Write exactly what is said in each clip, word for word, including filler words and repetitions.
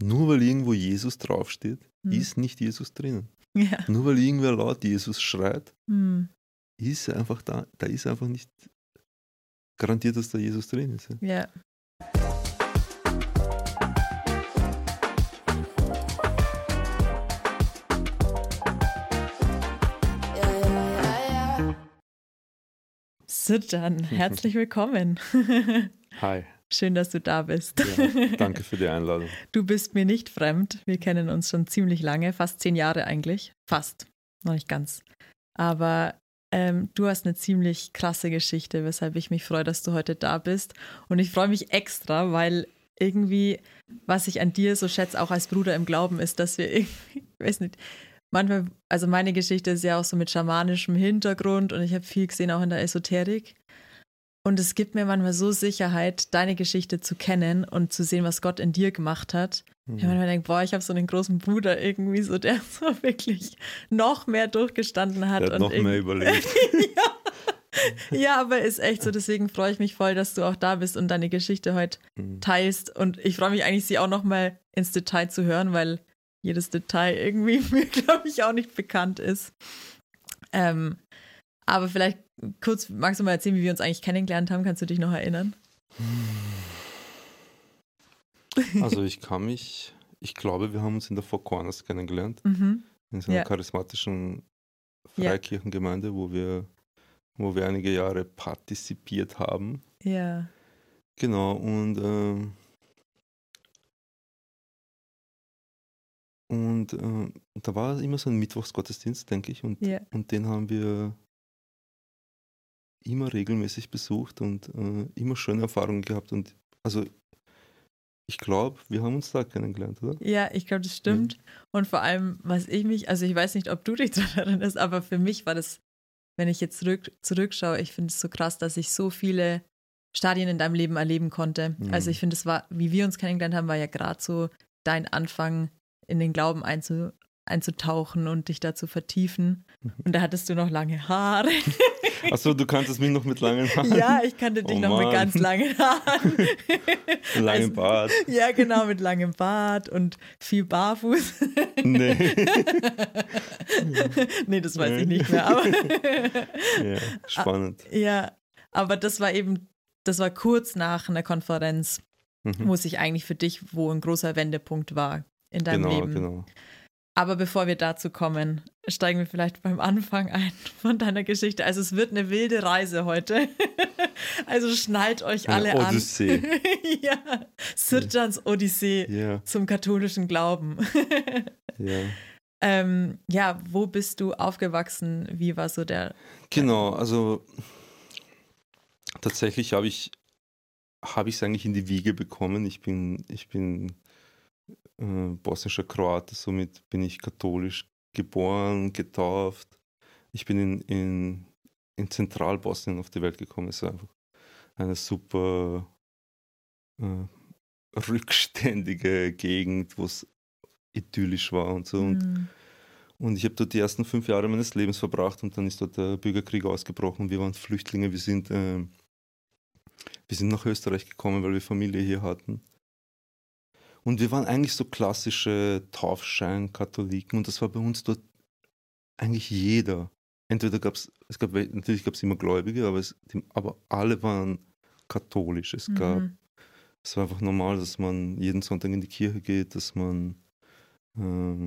nur weil irgendwo Jesus draufsteht, Hm. ist nicht Jesus drinnen. Ja. Nur weil irgendwer laut Jesus schreit, Hm. ist er einfach da, da ist einfach nicht garantiert, dass da Jesus drin ist. Ja. Ja. Sircan, herzlich willkommen. Hi. Schön, dass du da bist. Ja, danke für die Einladung. Du bist mir nicht fremd. Wir kennen uns schon ziemlich lange, fast zehn Jahre eigentlich. Fast, noch nicht ganz. Aber ähm, du hast eine ziemlich krasse Geschichte, weshalb ich mich freue, dass du heute da bist. Und ich freue mich extra, weil irgendwie, was ich an dir so schätze, auch als Bruder im Glauben, ist, dass wir irgendwie, ich weiß nicht, manchmal, also meine Geschichte ist ja auch so mit schamanischem Hintergrund und ich habe viel gesehen auch in der Esoterik. Und es gibt mir manchmal so Sicherheit, deine Geschichte zu kennen und zu sehen, was Gott in dir gemacht hat. Mhm. Ich manchmal denke, boah, ich habe so einen großen Bruder irgendwie, so der so wirklich noch mehr durchgestanden hat. Der hat und noch mehr überlebt. ja. ja, aber ist echt so. Deswegen freue ich mich voll, dass du auch da bist und deine Geschichte heute mhm. teilst. Und ich freue mich eigentlich, sie auch noch mal ins Detail zu hören, weil jedes Detail irgendwie mir, glaube ich, auch nicht bekannt ist. Ähm, aber vielleicht kurz, magst du mal erzählen, wie wir uns eigentlich kennengelernt haben? Kannst du dich noch erinnern? Also ich kann mich, ich glaube, wir haben uns in der Four Corners kennengelernt, mhm. in so einer ja. charismatischen Freikirchengemeinde, wo wir, wo wir einige Jahre partizipiert haben. Ja. Genau, und ähm, Und äh, da war immer so ein Mittwochsgottesdienst, denke ich, und, yeah. und den haben wir immer regelmäßig besucht und äh, immer schöne Erfahrungen gehabt. Und also ich glaube, wir haben uns da kennengelernt, oder? Ja, ich glaube, das stimmt. Ja. Und vor allem, was ich mich, also ich weiß nicht, ob du dich daran erinnerst, aber für mich war das, wenn ich jetzt zurück, zurückschaue, ich finde es so krass, dass ich so viele Stadien in deinem Leben erleben konnte. Mhm. Also ich finde, es war, wie wir uns kennengelernt haben, war ja gerade so dein Anfang, in den Glauben einzu, einzutauchen und dich da zu vertiefen. Und da hattest du noch lange Haare. Achso, du kanntest mich noch mit langen Haaren? Ja, ich kannte dich oh, noch Mann. mit ganz langen Haaren. Langem also, Bart. Ja, genau, mit langem Bart und viel Barfuß. Nee. Nee, das weiß nee. ich nicht mehr. Aber ja, spannend. Ja, aber das war eben, das war kurz nach einer Konferenz, mhm. wo es sich eigentlich für dich, wo ein großer Wendepunkt war in deinem genau, Leben. Genau. Aber bevor wir dazu kommen, steigen wir vielleicht beim Anfang ein von deiner Geschichte. Also es wird eine wilde Reise heute. Also schnallt euch alle eine Odyssee. an. Ja, Sircans Odyssee ja. zum katholischen Glauben. Ja. Ähm, ja, wo bist du aufgewachsen? Wie war so der... Genau, also tatsächlich habe ich habe ich es eigentlich in die Wiege bekommen. Ich bin, ich bin äh, bosnischer Kroate, somit bin ich katholisch geboren, getauft. Ich bin in, in, in Zentralbosnien auf die Welt gekommen. Es war einfach eine super äh, rückständige Gegend, wo es idyllisch war und so. Mhm. Und, und ich habe dort die ersten fünf Jahre meines Lebens verbracht und dann ist dort der Bürgerkrieg ausgebrochen. Wir waren Flüchtlinge, wir sind, äh, wir sind nach Österreich gekommen, weil wir Familie hier hatten. Und wir waren eigentlich so klassische Taufschein-Katholiken und das war bei uns dort eigentlich jeder. Entweder gab es, es gab, natürlich gab es immer Gläubige, aber, es, aber alle waren katholisch. Es Mhm. gab, es war einfach normal, dass man jeden Sonntag in die Kirche geht, dass man ähm,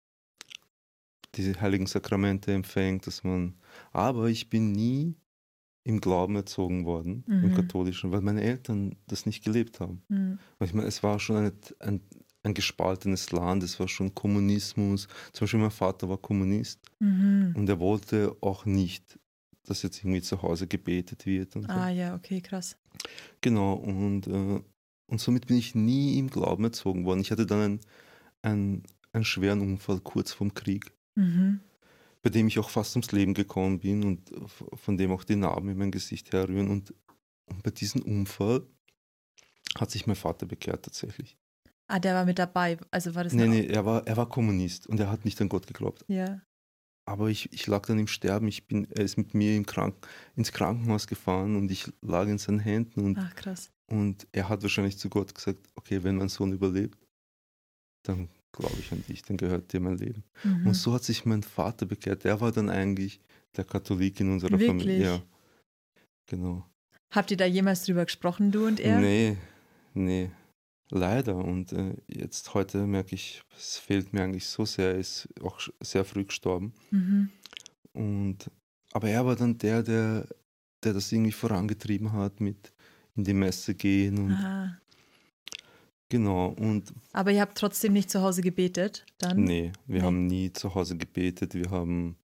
diese heiligen Sakramente empfängt, dass man, aber ich bin nie im Glauben erzogen worden, mhm. im Katholischen, weil meine Eltern das nicht gelebt haben. Mhm. Ich meine, es war schon eine, ein, ein gespaltenes Land, es war schon Kommunismus. Zum Beispiel mein Vater war Kommunist mhm. und er wollte auch nicht, dass jetzt irgendwie zu Hause gebetet wird. Und ah so. ja, okay, krass. Genau, und, äh, und somit bin ich nie im Glauben erzogen worden. Ich hatte dann einen, einen, einen schweren Unfall kurz vorm Krieg. Mhm. bei dem ich auch fast ums Leben gekommen bin und von dem auch die Narben in mein Gesicht herrühren. Und, und bei diesem Unfall hat sich mein Vater bekehrt tatsächlich. Ah, der war mit dabei, also war das Nee, nee, er war, er war Kommunist und er hat nicht an Gott geglaubt. Ja. Aber ich, ich lag dann im Sterben, ich bin, er ist mit mir im Krank, ins Krankenhaus gefahren und ich lag in seinen Händen. Und, Ach, krass. und er hat wahrscheinlich zu Gott gesagt, okay, wenn mein Sohn überlebt, dann glaube ich an dich, dann gehört dir mein Leben. Mhm. Und so hat sich mein Vater bekehrt. Der war dann eigentlich der Katholik in unserer Wirklich? Familie. Ja, genau. Habt ihr da jemals drüber gesprochen, du und er? Nee, nee, leider. Und äh, jetzt heute merke ich, es fehlt mir eigentlich so sehr. Er ist auch sch- sehr früh gestorben. Mhm. Und, aber er war dann der, der, der das irgendwie vorangetrieben hat mit in die Messe gehen und Ah. genau. Und Aber ihr habt trotzdem nicht zu Hause gebetet dann? nee, wir Nee. haben nie zu Hause gebetet. Wir haben,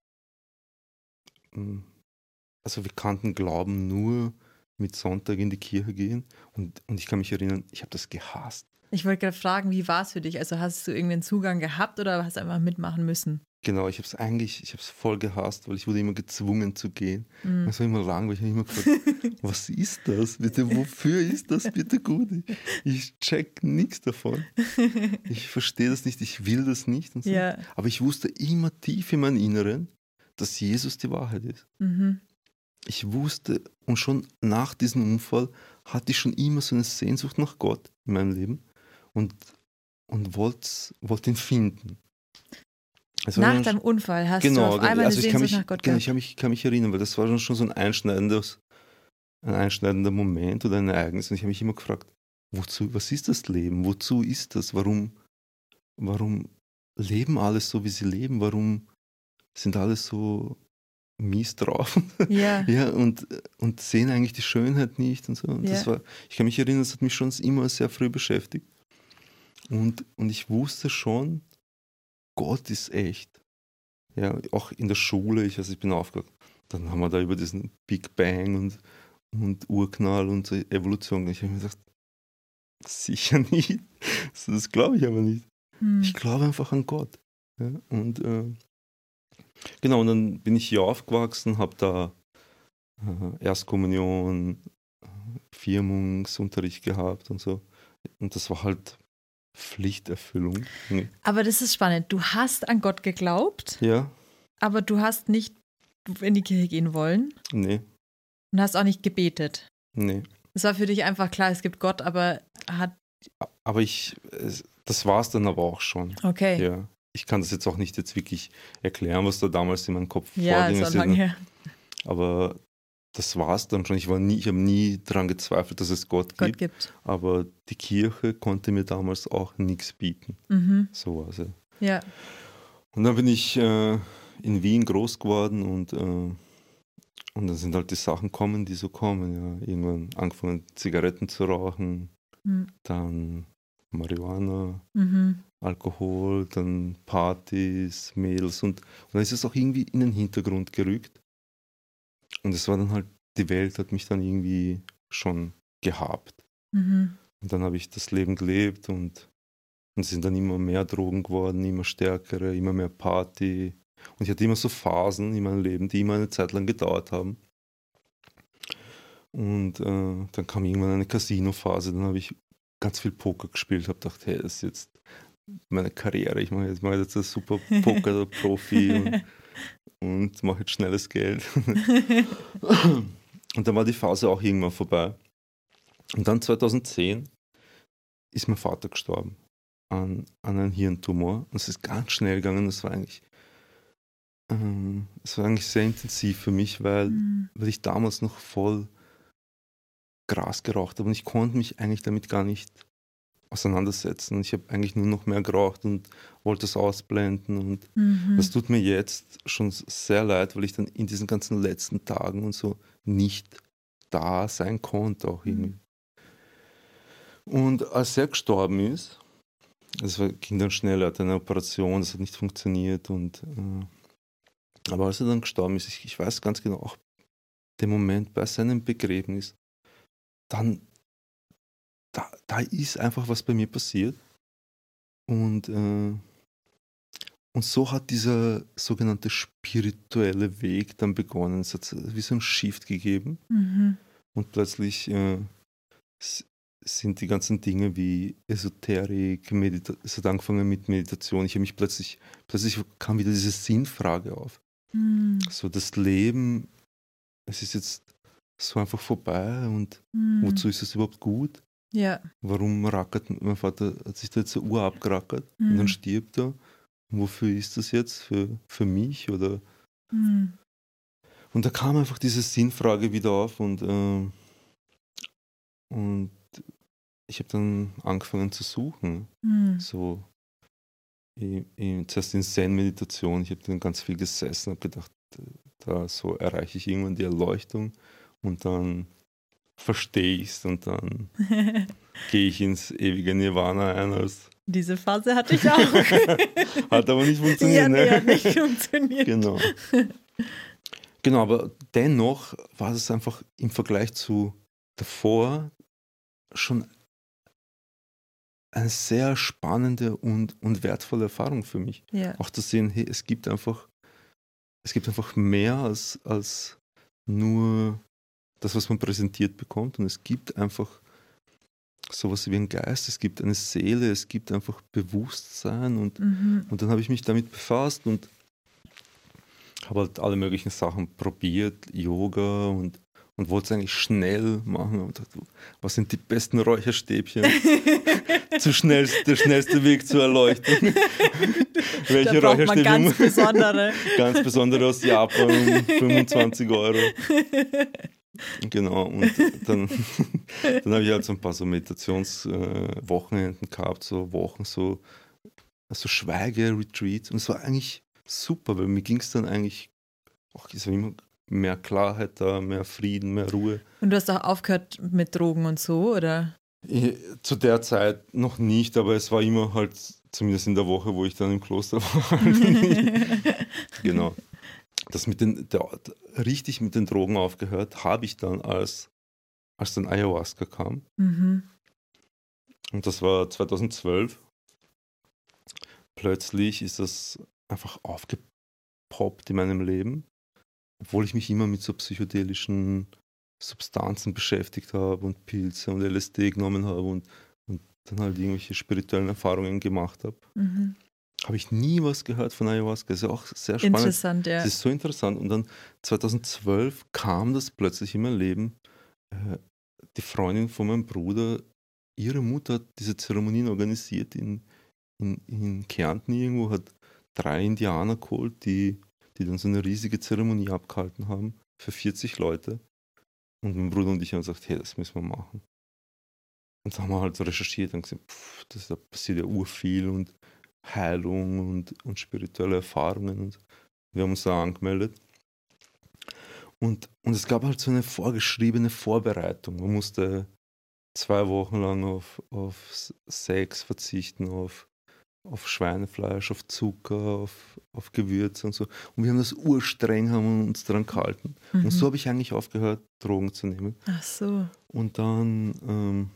mm, also wir kannten Glauben nur mit Sonntag in die Kirche gehen. Und, und ich kann mich erinnern, ich habe das gehasst. Ich wollte gerade fragen, wie war es für dich? Also hast du irgendeinen Zugang gehabt oder hast du einfach mitmachen müssen? Genau, ich habe es eigentlich, ich habe es voll gehasst, weil ich wurde immer gezwungen zu gehen. Mhm. Es war immer langweilig. Ich habe immer gefragt, was ist das bitte? Wofür ist das bitte gut? Ich, ich check nichts davon. Ich verstehe das nicht, ich will das nicht. Und so. Ja. Aber ich wusste immer tief in meinem Inneren, dass Jesus die Wahrheit ist. Mhm. Ich wusste, und schon nach diesem Unfall hatte ich schon immer so eine Sehnsucht nach Gott in meinem Leben und, und wollte wollt ihn finden. Es war Nach dann deinem Unfall hast genau, du auf einmal also eine ich kann Sehnsucht mich, nach Gott genau, gehabt. ich kann mich, kann mich erinnern, weil das war dann schon so ein einschneidendes, ein einschneidender Moment oder ein Ereignis. Und ich habe mich immer gefragt, wozu, was ist das Leben? Wozu ist das? Warum, warum leben alle so, wie sie leben? Warum sind alle so mies drauf? Ja. Ja, und, und sehen eigentlich die Schönheit nicht und so. Und das Ja. war, ich kann mich erinnern, das hat mich schon immer sehr früh beschäftigt. Und, und ich wusste schon, Gott ist echt. Ja, auch in der Schule, ich, also ich bin aufgehört, dann haben wir da über diesen Big Bang und, und Urknall und so Evolution. Ich habe mir gedacht, sicher nicht. Das glaube ich aber nicht. Hm. Ich glaube einfach an Gott. Ja, und äh, genau, und dann bin ich hier aufgewachsen, habe da äh, Erstkommunion, äh, Firmungsunterricht gehabt und so. Und das war halt Pflichterfüllung. Aber das ist spannend. Du hast an Gott geglaubt, Ja, aber du hast nicht in die Kirche gehen wollen nee, und hast auch nicht gebetet. nee. Es war für dich einfach klar, es gibt Gott, aber hat. Aber ich, es- das war es dann aber auch schon. Okay. Ja. Ich kann das jetzt auch nicht jetzt wirklich erklären, was da damals in meinem Kopf Ja, vorging. ist schon lange her. Aber das war es dann schon. Ich war nie, ich habe nie daran gezweifelt, dass es Gott, Gott gibt. gibt. Aber die Kirche konnte mir damals auch nichts bieten. Mhm. So war es. Ja. Ja. Und dann bin ich äh, in Wien groß geworden und, äh, und dann sind halt die Sachen kommen, die so kommen. Ja. Irgendwann angefangen, Zigaretten zu rauchen, Mhm. dann Marihuana, Mhm. Alkohol, dann Partys, Mädels und, und dann ist es auch irgendwie in den Hintergrund gerückt. Und es war dann halt, die Welt hat mich dann irgendwie schon gehabt. Mhm. Und dann habe ich das Leben gelebt und, und es sind dann immer mehr Drogen geworden, immer stärkere, immer mehr Party. Und ich hatte immer so Phasen in meinem Leben, die immer eine Zeit lang gedauert haben. Und äh, dann kam irgendwann eine Casino-Phase, dann habe ich ganz viel Poker gespielt, habe gedacht, hey, das ist jetzt meine Karriere, ich mache jetzt, mache jetzt ein super Poker-Profi und, und mache jetzt schnelles Geld. Und dann war die Phase auch irgendwann vorbei. Und dann zweitausendzehn ist mein Vater gestorben an, an einem Hirntumor. Und es ist ganz schnell gegangen, das war eigentlich, ähm, es war eigentlich sehr intensiv für mich, weil, Mhm. weil ich damals noch voll Gras geraucht habe und ich konnte mich eigentlich damit gar nicht auseinandersetzen. Ich habe eigentlich nur noch mehr geraucht und wollte es ausblenden und Mhm. das tut mir jetzt schon sehr leid, weil ich dann in diesen ganzen letzten Tagen und so nicht da sein konnte auch irgendwie. Und als er gestorben ist, es war- ging dann schnell, er hatte eine Operation, das hat nicht funktioniert und äh, aber als er dann gestorben ist, ich, ich weiß ganz genau auch den Moment bei seinem Begräbnis, dann da, da ist einfach was bei mir passiert. Und, äh, und so hat dieser sogenannte spirituelle Weg dann begonnen. Es hat wie so einen Shift gegeben. Mhm. Und plötzlich äh, s- sind die ganzen Dinge wie Esoterik, Medita- es hat angefangen mit Meditation. Ich habe mich plötzlich, plötzlich kam wieder diese Sinnfrage auf. Mhm. So das Leben, es ist jetzt so einfach vorbei und Mhm. wozu ist es überhaupt gut? Ja. Warum rackert, mein Vater hat sich da jetzt eine Uhr abgerackert Mhm. und dann stirbt er. Wofür ist das jetzt? Für, für mich? Oder? Mhm. Und da kam einfach diese Sinnfrage wieder auf und, ähm, und ich habe dann angefangen zu suchen. Mhm. So, ich, ich, zuerst in Zen-Meditation, ich habe dann ganz viel gesessen, habe gedacht, da so erreiche ich irgendwann die Erleuchtung und dann verstehe ich es und dann gehe ich ins ewige Nirvana ein. Als Diese Phase hatte ich auch. Hat aber nicht funktioniert, Ja, ne? nee, hat nicht funktioniert. Genau. Genau, aber dennoch war es einfach im Vergleich zu davor schon eine sehr spannende und, und wertvolle Erfahrung für mich. Ja. Auch zu sehen, hey, es gibt einfach, es gibt einfach mehr als, als nur das, was man präsentiert bekommt. Und es gibt einfach sowas wie ein Geist, es gibt eine Seele, es gibt einfach Bewusstsein. Und, Mhm. und dann habe ich mich damit befasst und habe halt alle möglichen Sachen probiert, Yoga und, und wollte es eigentlich schnell machen. Und dachte, was sind die besten Räucherstäbchen? Zu schnell, der schnellste Weg zur Erleuchtung. Welche Da braucht man Räucherstäbchen? ganz besondere. Ganz besondere aus Japan, um fünfundzwanzig Euro. Genau, und dann, dann habe ich halt so ein paar so Meditationswochenenden äh, gehabt, so Wochen, so, so Schweige-Retreats. Und es war eigentlich super, weil mir ging es dann eigentlich auch, es war immer mehr Klarheit da, mehr Frieden, mehr Ruhe. Und du hast auch aufgehört mit Drogen und so, oder? Ich, zu der Zeit noch nicht, aber es war immer halt, zumindest in der Woche, wo ich dann im Kloster war. Genau. Das mit den, der, richtig mit den Drogen aufgehört habe ich dann, als, als dann Ayahuasca kam. Mhm. Und das war zweitausendzwölf. Plötzlich ist das einfach aufgepoppt in meinem Leben, obwohl ich mich immer mit so psychedelischen Substanzen beschäftigt habe und Pilze und L S D genommen habe und, und dann halt irgendwelche spirituellen Erfahrungen gemacht habe. Mhm. Habe ich nie was gehört von Ayahuasca. Das ist ja auch sehr spannend. Interessant, ja. Das ist so interessant. Und dann zweitausendzwölf kam das plötzlich in mein Leben. Äh, die Freundin von meinem Bruder, ihre Mutter hat diese Zeremonien organisiert in, in, in Kärnten irgendwo, hat drei Indianer geholt, die, die dann so eine riesige Zeremonie abgehalten haben für vierzig Leute. Und mein Bruder und ich haben gesagt, hey, das müssen wir machen. Und dann haben wir halt so recherchiert und gesagt, pff, das, da passiert ja urviel und Heilung und, und spirituelle Erfahrungen. Und wir haben uns da angemeldet. Und, und es gab halt so eine vorgeschriebene Vorbereitung. Man musste zwei Wochen lang auf, auf Sex verzichten, auf, auf Schweinefleisch, auf Zucker, auf, auf Gewürze und so. Und wir haben das urstreng, haben uns daran gehalten. Mhm. Und so habe ich eigentlich aufgehört, Drogen zu nehmen. Ach so. Und dann, ähm,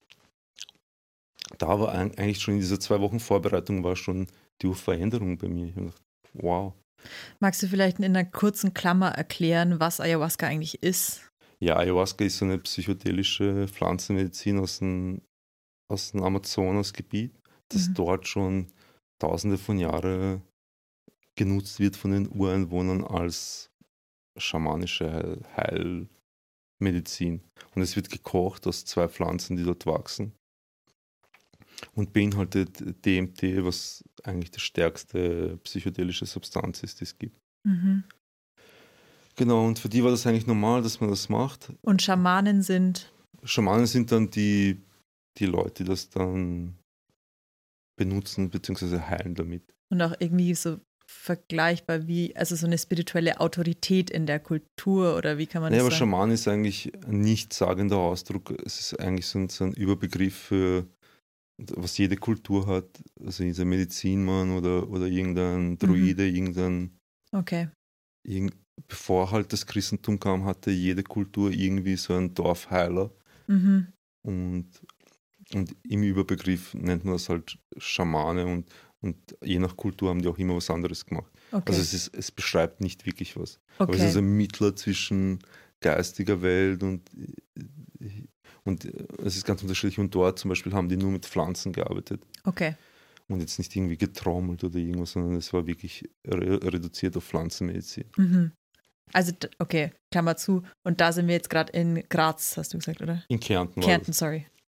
da war eigentlich schon in dieser zwei Wochen Vorbereitung war schon die Veränderung bei mir. Ich habe gedacht, wow. Magst du vielleicht in einer kurzen Klammer erklären, was Ayahuasca eigentlich ist? Ja, Ayahuasca ist so eine psychedelische Pflanzenmedizin aus dem, aus dem Amazonasgebiet, das Mhm. dort schon tausende von Jahren genutzt wird von den Ureinwohnern als schamanische Heilmedizin. Und es wird gekocht aus zwei Pflanzen, die dort wachsen. Und beinhaltet D M T, was eigentlich die stärkste psychedelische Substanz ist, die es gibt. Mhm. Genau, und für die war das eigentlich normal, dass man das macht. Und Schamanen sind? Schamanen sind dann die, die Leute, die das dann benutzen bzw. heilen damit. Und auch irgendwie so vergleichbar wie, also so eine spirituelle Autorität in der Kultur oder wie kann man Nee, das aber sagen? Schaman ist eigentlich ein nichtssagender Ausdruck. Es ist eigentlich so ein, so ein Überbegriff für was jede Kultur hat, also dieser Medizinmann oder, oder irgendein Druide, mhm. irgendein, okay. irgend, bevor halt das Christentum kam, hatte jede Kultur irgendwie so einen Dorfheiler. Mhm. Und, und im Überbegriff nennt man das halt Schamane und, und je nach Kultur haben die auch immer was anderes gemacht. Okay. Also es, ist, es beschreibt nicht wirklich was. Okay. Aber es ist ein Mittler zwischen geistiger Welt und Und es ist ganz unterschiedlich. Und dort zum Beispiel haben die nur mit Pflanzen gearbeitet. Okay. Und jetzt nicht irgendwie getrommelt oder irgendwas, sondern es war wirklich re- reduziert auf Pflanzenmedizin. Mhm. Also, okay, Klammer zu. Und da sind wir jetzt gerade in Graz, hast du gesagt, oder? In Kärnten. Kärnten, war das. sorry.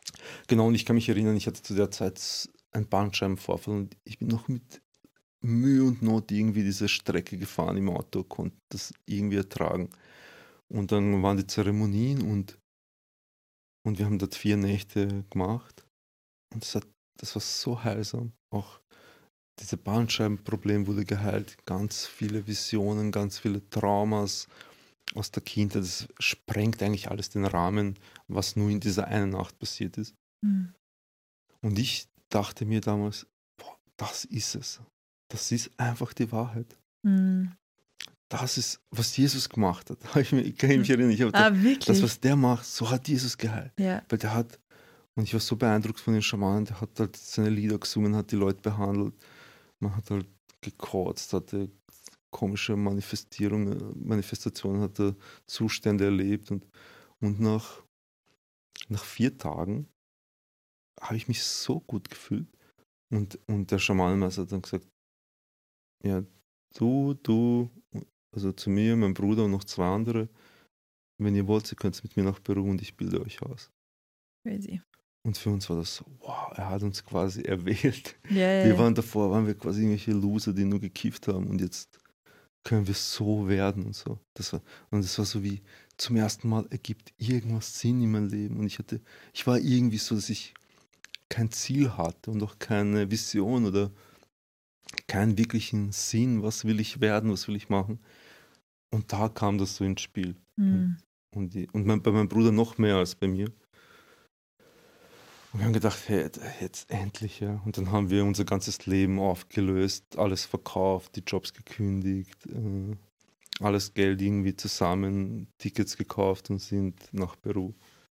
Genau, und ich kann mich erinnern, ich hatte zu der Zeit einen Bandscheibenvorfall und ich bin noch mit Mühe und Not irgendwie diese Strecke gefahren im Auto, konnte das irgendwie ertragen. Und dann waren die Zeremonien und, und wir haben dort vier Nächte gemacht. Und das, hat, das war so heilsam. Auch diese Bandscheibenproblem wurde geheilt. Ganz viele Visionen, ganz viele Traumas aus der Kindheit. Das sprengt eigentlich alles den Rahmen, was nur in dieser einen Nacht passiert ist. Mhm. Und ich dachte mir damals, boah, das ist es. Das ist einfach die Wahrheit. Mhm. Das ist, was Jesus gemacht hat. Ich, mich, ich kann mich erinnern, ich habe Ah, gedacht, wirklich? das, was der macht, so hat Jesus geheilt. Ja. Weil der hat, und ich war so beeindruckt von den Schamanen, der hat halt seine Lieder gesungen, hat die Leute behandelt. Man hat halt gekotzt, hatte komische Manifestierungen, Manifestationen, hatte Zustände erlebt. Und, und nach, nach vier Tagen habe ich mich so gut gefühlt. Und, und der Schamanenmeister hat dann gesagt, ja, du, du, also zu mir, mein Bruder und noch zwei andere, wenn ihr wollt, ihr könnt mit mir nach Peru und ich bilde euch aus. Crazy. Und für uns war das so, wow, er hat uns quasi erwählt. Yeah. Wir waren davor, waren wir quasi irgendwelche Loser, die nur gekifft haben und jetzt können wir so werden und so. Das war, und es war so wie, zum ersten Mal ergibt irgendwas Sinn in meinem Leben und ich hatte, ich war irgendwie so, dass ich kein Ziel hatte und auch keine Vision oder keinen wirklichen Sinn, was will ich werden, was will ich machen. Und da kam das so ins Spiel. Mhm. Und, die, und mein, bei meinem Bruder noch mehr als bei mir. Und wir haben gedacht, hey, jetzt endlich, ja. Und dann haben wir unser ganzes Leben aufgelöst, alles verkauft, die Jobs gekündigt, äh, alles Geld irgendwie zusammen, Tickets gekauft und sind nach Peru.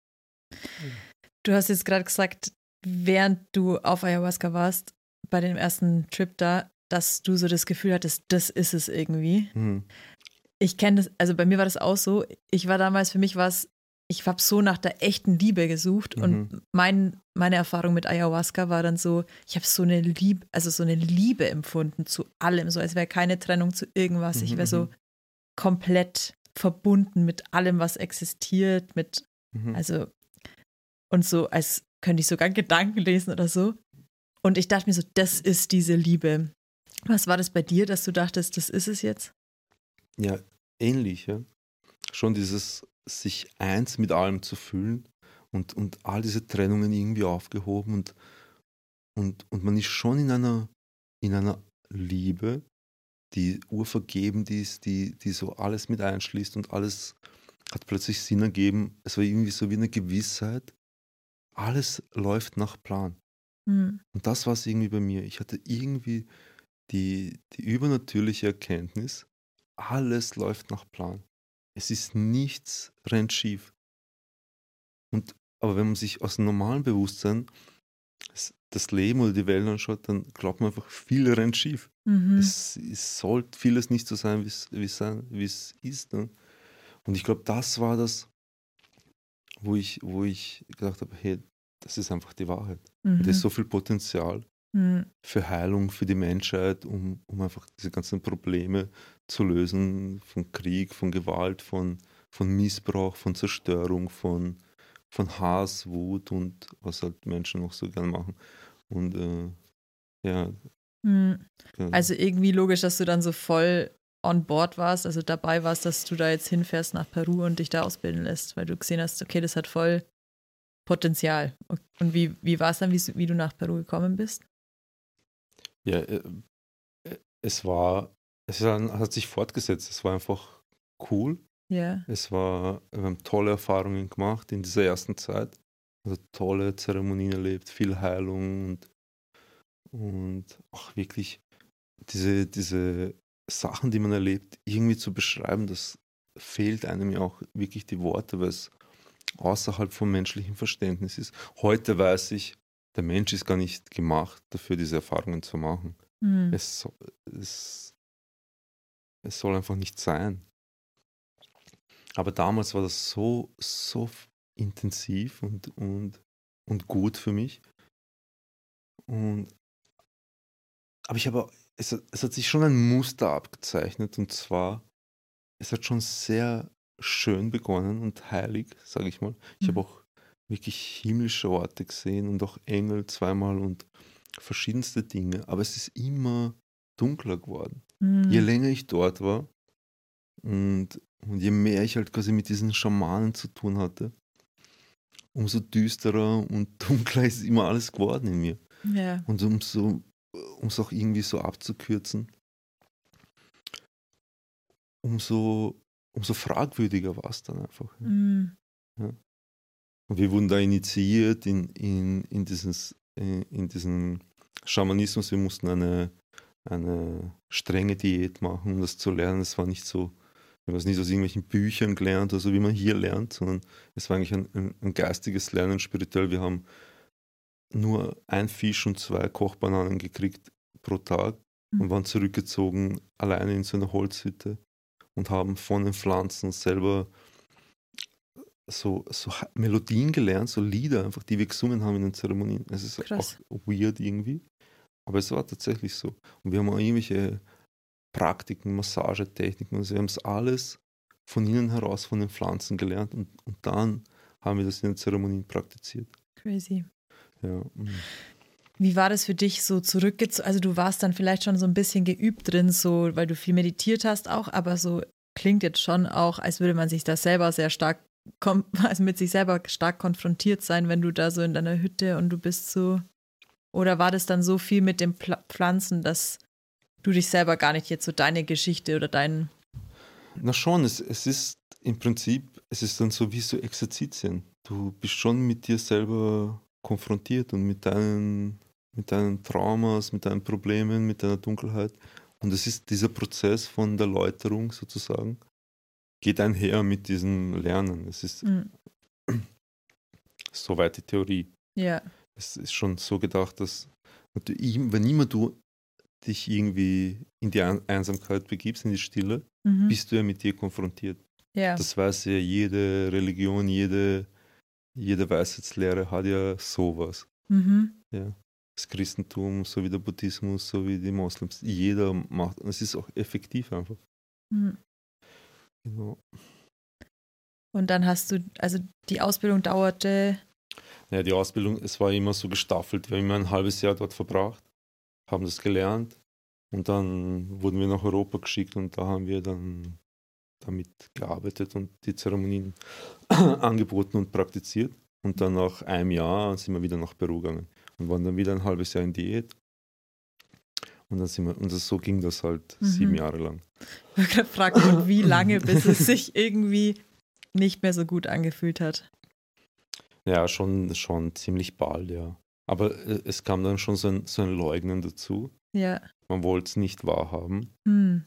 Du hast jetzt gerade gesagt, während du auf Ayahuasca warst, bei dem ersten Trip da, dass du so das Gefühl hattest, das ist es irgendwie. Mhm. Ich kenne das, also bei mir war das auch so. Ich war damals, für mich war es, ich habe so nach der echten Liebe gesucht Mhm. und mein, meine Erfahrung mit Ayahuasca war dann so, ich habe so eine Liebe, also so eine Liebe empfunden zu allem, so als wäre keine Trennung zu irgendwas. Ich wäre so komplett verbunden mit allem, was existiert, mit, Mhm. also, und so, als könnte ich sogar Gedanken lesen oder so. Und ich dachte mir so, das ist diese Liebe. Was war das bei dir, dass du dachtest, das ist es jetzt? Ja, ähnlich, ja. Schon dieses sich eins mit allem zu fühlen und, und all diese Trennungen irgendwie aufgehoben und, und, und man ist schon in einer, in einer Liebe, die urvergebend ist, die, die so alles mit einschließt und alles hat plötzlich Sinn ergeben. Es war irgendwie so wie eine Gewissheit, alles läuft nach Plan. Hm. Und das war es irgendwie bei mir. Ich hatte irgendwie die, die übernatürliche Erkenntnis, alles läuft nach Plan. Es ist nichts rennt schief. Und, aber wenn man sich aus dem normalen Bewusstsein das, das Leben oder die Welt anschaut, dann glaubt man einfach, viel rennt schief. Mhm. Es, es sollte vieles nicht so sein, wie es- wie es sein- wie es ist. Ne? Und ich glaube, das war das, wo ich, wo ich gedacht habe, hey, das ist einfach die Wahrheit. Und da ist Mhm. so viel Potenzial Mhm. für Heilung, für die Menschheit, um, um einfach diese ganzen Probleme zu lösen, von Krieg, von Gewalt, von, von Missbrauch, von Zerstörung, von, von Hass, Wut und was halt Menschen noch so gern machen. Und äh, ja. Mhm. äh, Also irgendwie logisch, dass du dann so voll on board warst, also dabei warst, dass du da jetzt hinfährst nach Peru und dich da ausbilden lässt, weil du gesehen hast, okay, das hat voll Potenzial. Und wie, wie war es dann, wie, wie du nach Peru gekommen bist? ja, äh, äh, es war, es war- hat sich fortgesetzt. Es war einfach cool. Ja. Es war, wir haben tolle Erfahrungen gemacht in dieser ersten Zeit. Also tolle Zeremonien erlebt, viel Heilung und, und auch wirklich diese, diese Sachen, die man erlebt, irgendwie zu beschreiben, das fehlt einem ja auch wirklich die Worte, weil es außerhalb vom menschlichen Verständnis ist. Heute weiß ich, der Mensch ist gar nicht gemacht dafür, diese Erfahrungen zu machen. Mhm. Es, so- es, es soll einfach nicht sein. Aber damals war das so, so intensiv und, und, und gut für mich. Und, aber ich habe, es, hat- es hat sich schon ein Muster abgezeichnet und zwar, es hat schon sehr schön begonnen und heilig, sage ich mal. Ich habe Mhm. auch wirklich himmlische Orte gesehen und auch Engel zweimal und verschiedenste Dinge. Aber es ist immer dunkler geworden. Je Mhm. länger ich dort war und, und je mehr ich halt quasi mit diesen Schamanen zu tun hatte, umso düsterer und dunkler ist immer alles geworden in mir. Ja, Und umso, um es auch irgendwie so abzukürzen, umso, umso fragwürdiger war es dann einfach. Ja. mhm. Ja. Und wir wurden da initiiert in, in, in, dieses, in, in diesen Schamanismus. Wir mussten eine, eine strenge Diät machen, um das zu lernen. Es war nicht so, wir haben es nicht aus irgendwelchen Büchern gelernt, also wie man hier lernt, sondern es war eigentlich ein, ein, ein geistiges Lernen, spirituell. Wir haben nur ein Fisch und zwei Kochbananen gekriegt pro Tag und waren zurückgezogen, alleine in so einer Holzhütte und haben von den Pflanzen selber so, so Melodien gelernt, so Lieder einfach, die wir gesungen haben in den Zeremonien. Es ist Krass. auch weird irgendwie, aber es war tatsächlich so. Und wir haben auch irgendwelche Praktiken, Massagetechniken, also wir haben es alles von innen heraus, von den Pflanzen gelernt und, und dann haben wir das in den Zeremonien praktiziert. Crazy. Ja. mm. Wie war das für dich so zurückgezogen? Also du warst dann vielleicht schon so ein bisschen geübt drin, so, weil du viel meditiert hast auch, aber so klingt jetzt schon auch, als würde man sich da selber sehr stark, kom- also mit sich selber stark konfrontiert sein, wenn du da so in deiner Hütte und du bist so, oder war das dann so viel mit den Pla- Pflanzen, dass du dich selber gar nicht jetzt so deine Geschichte oder dein, Na schon, es, es ist im Prinzip, es ist dann so wie so Exerzitien. Du bist schon mit dir selber konfrontiert und mit deinen, mit deinen Traumas, mit deinen Problemen, mit deiner Dunkelheit. Und es ist dieser Prozess von der Läuterung sozusagen, geht einher mit diesem Lernen. Es ist mm, soweit die Theorie. ja, Es ist schon so gedacht, dass und du, ihm- wenn immer du dich irgendwie in die Ein- Einsamkeit begibst, in die Stille, mhm. bist du ja mit dir konfrontiert. ja, Das weiß ja jede Religion, jede, jede Weisheitslehre hat ja sowas. mhm. Ja. Das Christentum, so wie der Buddhismus, so wie die Moslems. Jeder macht, und es ist auch effektiv einfach. Mhm. Genau. Und dann hast du, also die Ausbildung dauerte, Ja, die Ausbildung, es war immer so gestaffelt. Wir haben immer ein halbes Jahr dort verbracht, haben das gelernt und dann wurden wir nach Europa geschickt und da haben wir dann damit gearbeitet und die Zeremonien angeboten und praktiziert. Und dann nach einem Jahr sind wir wieder nach Peru gegangen und waren dann wieder ein halbes Jahr in Diät. Und dann sind wir, und das, so ging das halt Mhm. sieben Jahre lang. ich habe gerade gefragt, und wie lange, bis es sich irgendwie nicht mehr so gut angefühlt hat. Ja, schon, schon ziemlich bald, ja. Aber äh, es kam dann schon so ein, so ein Leugnen dazu. Ja. Man wollte es nicht wahrhaben. Hm.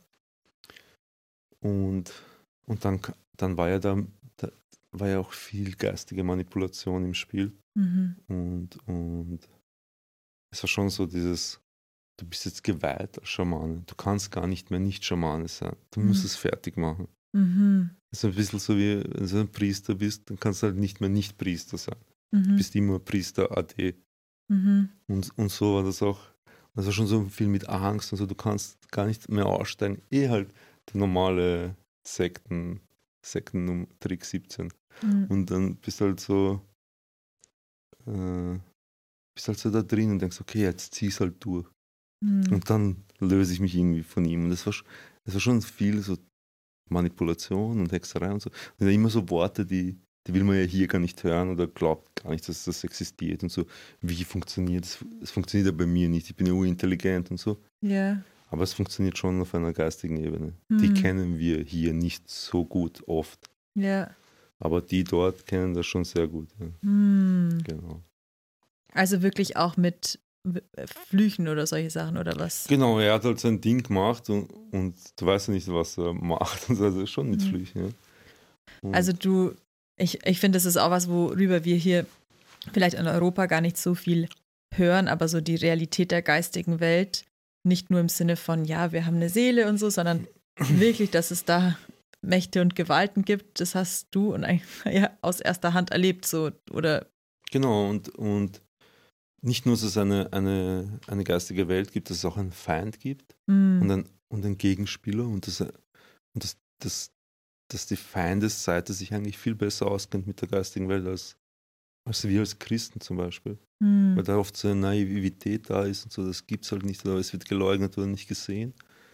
Und, und dann, ka- dann war ja da, da war ja auch viel geistige Manipulation im Spiel. Mhm. Und, und es war schon so dieses, du bist jetzt geweiht als Schamane. Du kannst gar nicht mehr nicht Schamane sein. Du musst Mhm. es fertig machen. Mhm. Das ist ein bisschen so wie, wenn du ein Priester bist, dann kannst du halt nicht mehr nicht Priester sein. Du Mhm. bist immer Priester A D. Mhm. Und, und so war das auch. Das war schon so viel mit Angst und so. Du kannst gar nicht mehr aussteigen. Eh halt der normale Sekten, Sekten-Trick siebzehn. Mhm. Und dann bist du halt so, äh, bist halt so da drin und denkst, okay, jetzt zieh's halt durch. Mhm. Und dann löse ich mich irgendwie von ihm. Und das war, sch- das war schon viel so Manipulation und Hexerei und so. Und immer so Worte, die, die will man ja hier gar nicht hören oder glaubt gar nicht, dass das existiert und so. Wie funktioniert das? Es funktioniert ja bei mir nicht. Ich bin ja urintelligent und so. Ja. Aber es funktioniert schon auf einer geistigen Ebene. Die Mhm. kennen wir hier nicht so gut oft. Ja. Aber die dort kennen das schon sehr gut. Ja. Mhm. Genau. Also wirklich auch mit w- Flüchen oder solche Sachen oder was? Genau, er hat halt sein Ding gemacht und, und du weißt ja nicht, was er macht. Also schon mit Mhm. Flüchen. Ja. Und Also du, ich, ich finde, das ist auch was, worüber wir hier vielleicht in Europa gar nicht so viel hören, aber so die Realität der geistigen Welt, nicht nur im Sinne von, ja, wir haben eine Seele und so, sondern wirklich, dass es da Mächte und Gewalten gibt, das hast du und eigentlich ja, aus erster Hand erlebt, so, oder? Genau, und, und nicht nur, dass es eine, eine, eine geistige Welt gibt, dass es auch einen Feind gibt Mm, und, ein, und einen Gegenspieler und, dass, und dass, dass, dass die Feindesseite sich eigentlich viel besser auskennt mit der geistigen Welt als, als wir als Christen zum Beispiel. Hm. Weil da oft so eine Naivität da ist und so, das gibt es halt nicht, oder es wird geleugnet oder nicht gesehen.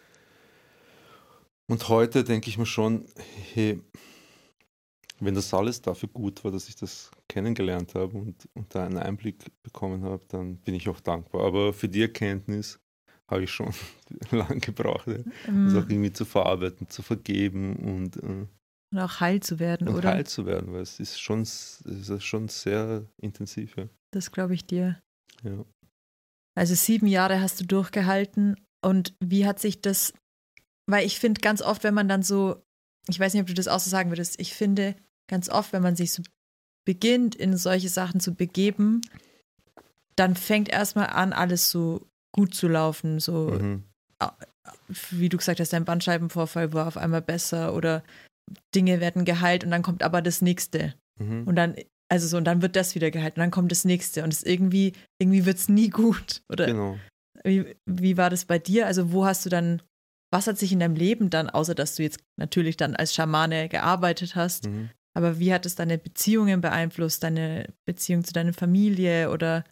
Und heute denke ich mir schon, hey, wenn das alles dafür gut war, dass ich das kennengelernt habe und, und da einen Einblick bekommen habe, dann bin ich auch dankbar. Aber für die Erkenntnis habe ich schon lange gebraucht, ja. das auch Hm. irgendwie zu verarbeiten, zu vergeben und, äh, Und auch heil zu werden, und oder? heil zu werden, weil es ist schon, es ist schon sehr intensiv. Ja. Das glaube ich dir. Ja. Also sieben Jahre hast du durchgehalten. Und wie hat sich das, weil ich finde ganz oft, wenn man dann so, ich weiß nicht, ob du das auch so sagen würdest, ich finde ganz oft, wenn man sich so beginnt, in solche Sachen zu begeben, dann fängt erstmal an, alles so gut zu laufen. So, Mhm. wie du gesagt hast, dein Bandscheibenvorfall war auf einmal besser oder Dinge werden geheilt und dann kommt aber das Nächste. Mhm. Und dann, also so, und dann wird das wieder geheilt und dann kommt das Nächste. Und es irgendwie, irgendwie wird es nie gut. Oder Genau. wie, wie war das bei dir? Also, wo hast du dann, was hat sich in deinem Leben dann, außer dass du jetzt natürlich dann als Schamane gearbeitet hast, Mhm. aber wie hat es deine Beziehungen beeinflusst, deine Beziehung zu deiner Familie oder?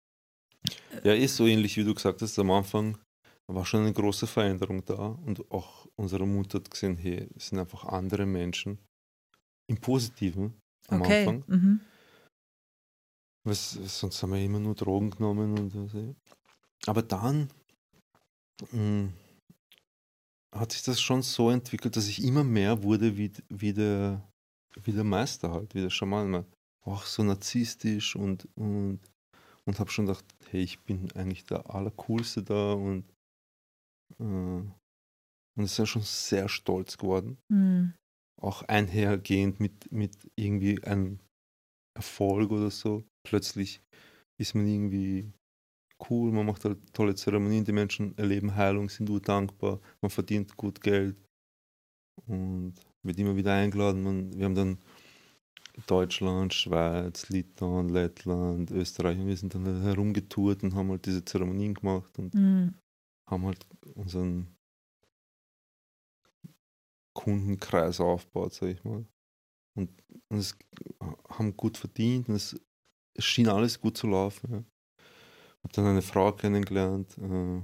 Ja, ist so ähnlich, wie du gesagt hast, am Anfang war schon eine große Veränderung da und auch unsere Mutter hat gesehen, hey, es sind einfach andere Menschen im Positiven am Okay. Anfang. Mhm. Was, sonst haben wir immer nur Drogen genommen und so. Aber dann mh, hat sich das schon so entwickelt, dass ich immer mehr wurde wie, wie, der, wie der Meister halt, wie der Schaman. Auch so narzisstisch und, und, und habe schon gedacht, hey, ich bin eigentlich der Allercoolste da und äh, und ist ja schon sehr stolz geworden. Hm. Auch einhergehend mit, mit irgendwie einem Erfolg oder so. Plötzlich ist man irgendwie cool, man macht halt tolle Zeremonien, die Menschen erleben Heilung, sind urdankbar, man verdient gut Geld und wird immer wieder eingeladen. Man, wir haben dann Deutschland, Schweiz, Litauen, Lettland, Österreich und wir sind dann herumgetourt und haben halt diese Zeremonien gemacht und Hm. haben halt unseren Kundenkreis aufgebaut, sag ich mal. Und, und es haben gut verdient und es, es schien alles gut zu laufen. Ja. Habe dann eine Frau kennengelernt. Äh,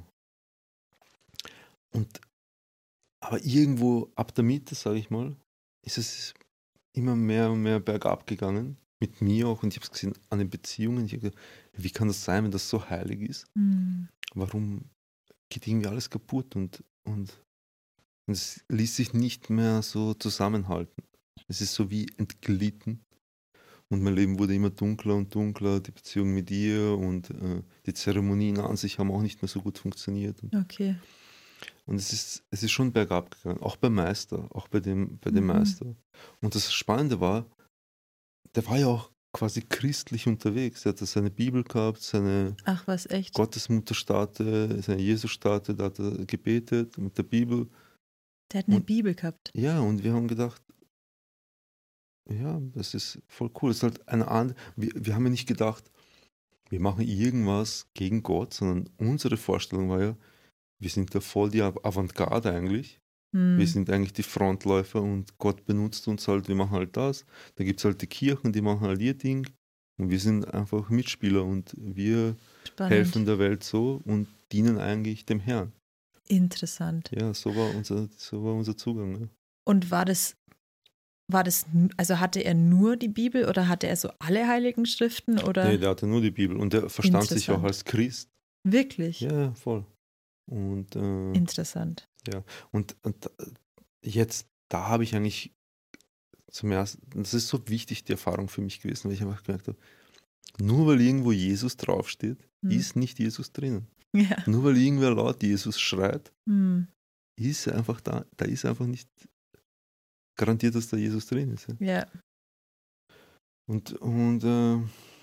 und aber irgendwo ab der Mitte, sage ich mal, ist es immer mehr und mehr bergab gegangen. Mit mir auch. Und ich habe es gesehen an den Beziehungen. Ich habe gedacht, wie kann das sein, wenn das so heilig ist? Hm. Warum geht irgendwie alles kaputt? Und, und, und es ließ sich nicht mehr so zusammenhalten. Es ist so wie entglitten. Und mein Leben wurde immer dunkler und dunkler, die Beziehung mit ihr und äh, die Zeremonien an sich haben auch nicht mehr so gut funktioniert. Und, Okay. und es ist, es ist schon bergab gegangen, auch beim Meister, auch bei dem, bei dem Mhm. Meister. Und das Spannende war, der war ja auch quasi christlich unterwegs. Er hatte seine Bibel gehabt, seine Ach, was, echt? Gottesmutterstatue, seine Jesusstatue, da hat er gebetet mit der Bibel. Der hat eine Und- Bibel gehabt. Ja, und wir haben gedacht, ja, das ist voll cool. Das ist halt eine andere. Wir, wir haben ja nicht gedacht, wir machen irgendwas gegen Gott, sondern unsere Vorstellung war ja, wir sind ja voll die Av- Avantgarde eigentlich. Hm. Wir sind eigentlich die Frontläufer und Gott benutzt uns halt, wir machen halt das. Da gibt es halt die Kirchen, die machen halt ihr Ding. Und wir sind einfach Mitspieler und wir Spannend. helfen der Welt so und dienen eigentlich dem Herrn. Interessant. Ja, so war unser, so war unser Zugang. Ja. Und war das, war das, also hatte er nur die Bibel oder hatte er so alle heiligen Schriften oder? Nee, der hatte nur die Bibel und der verstand sich auch Interessant. als Christ. Wirklich? Ja, ja, voll. Und, äh, Interessant. und, und jetzt, da habe ich eigentlich zum ersten, das ist so wichtig, die Erfahrung für mich gewesen, weil ich einfach gemerkt habe, nur weil irgendwo Jesus draufsteht, Hm. ist nicht Jesus drinnen. Ja. Nur weil irgendwer laut Jesus schreit, Hm. ist er einfach da, da ist einfach nicht garantiert, dass da Jesus drin ist. Ja. Ja. Und, und äh,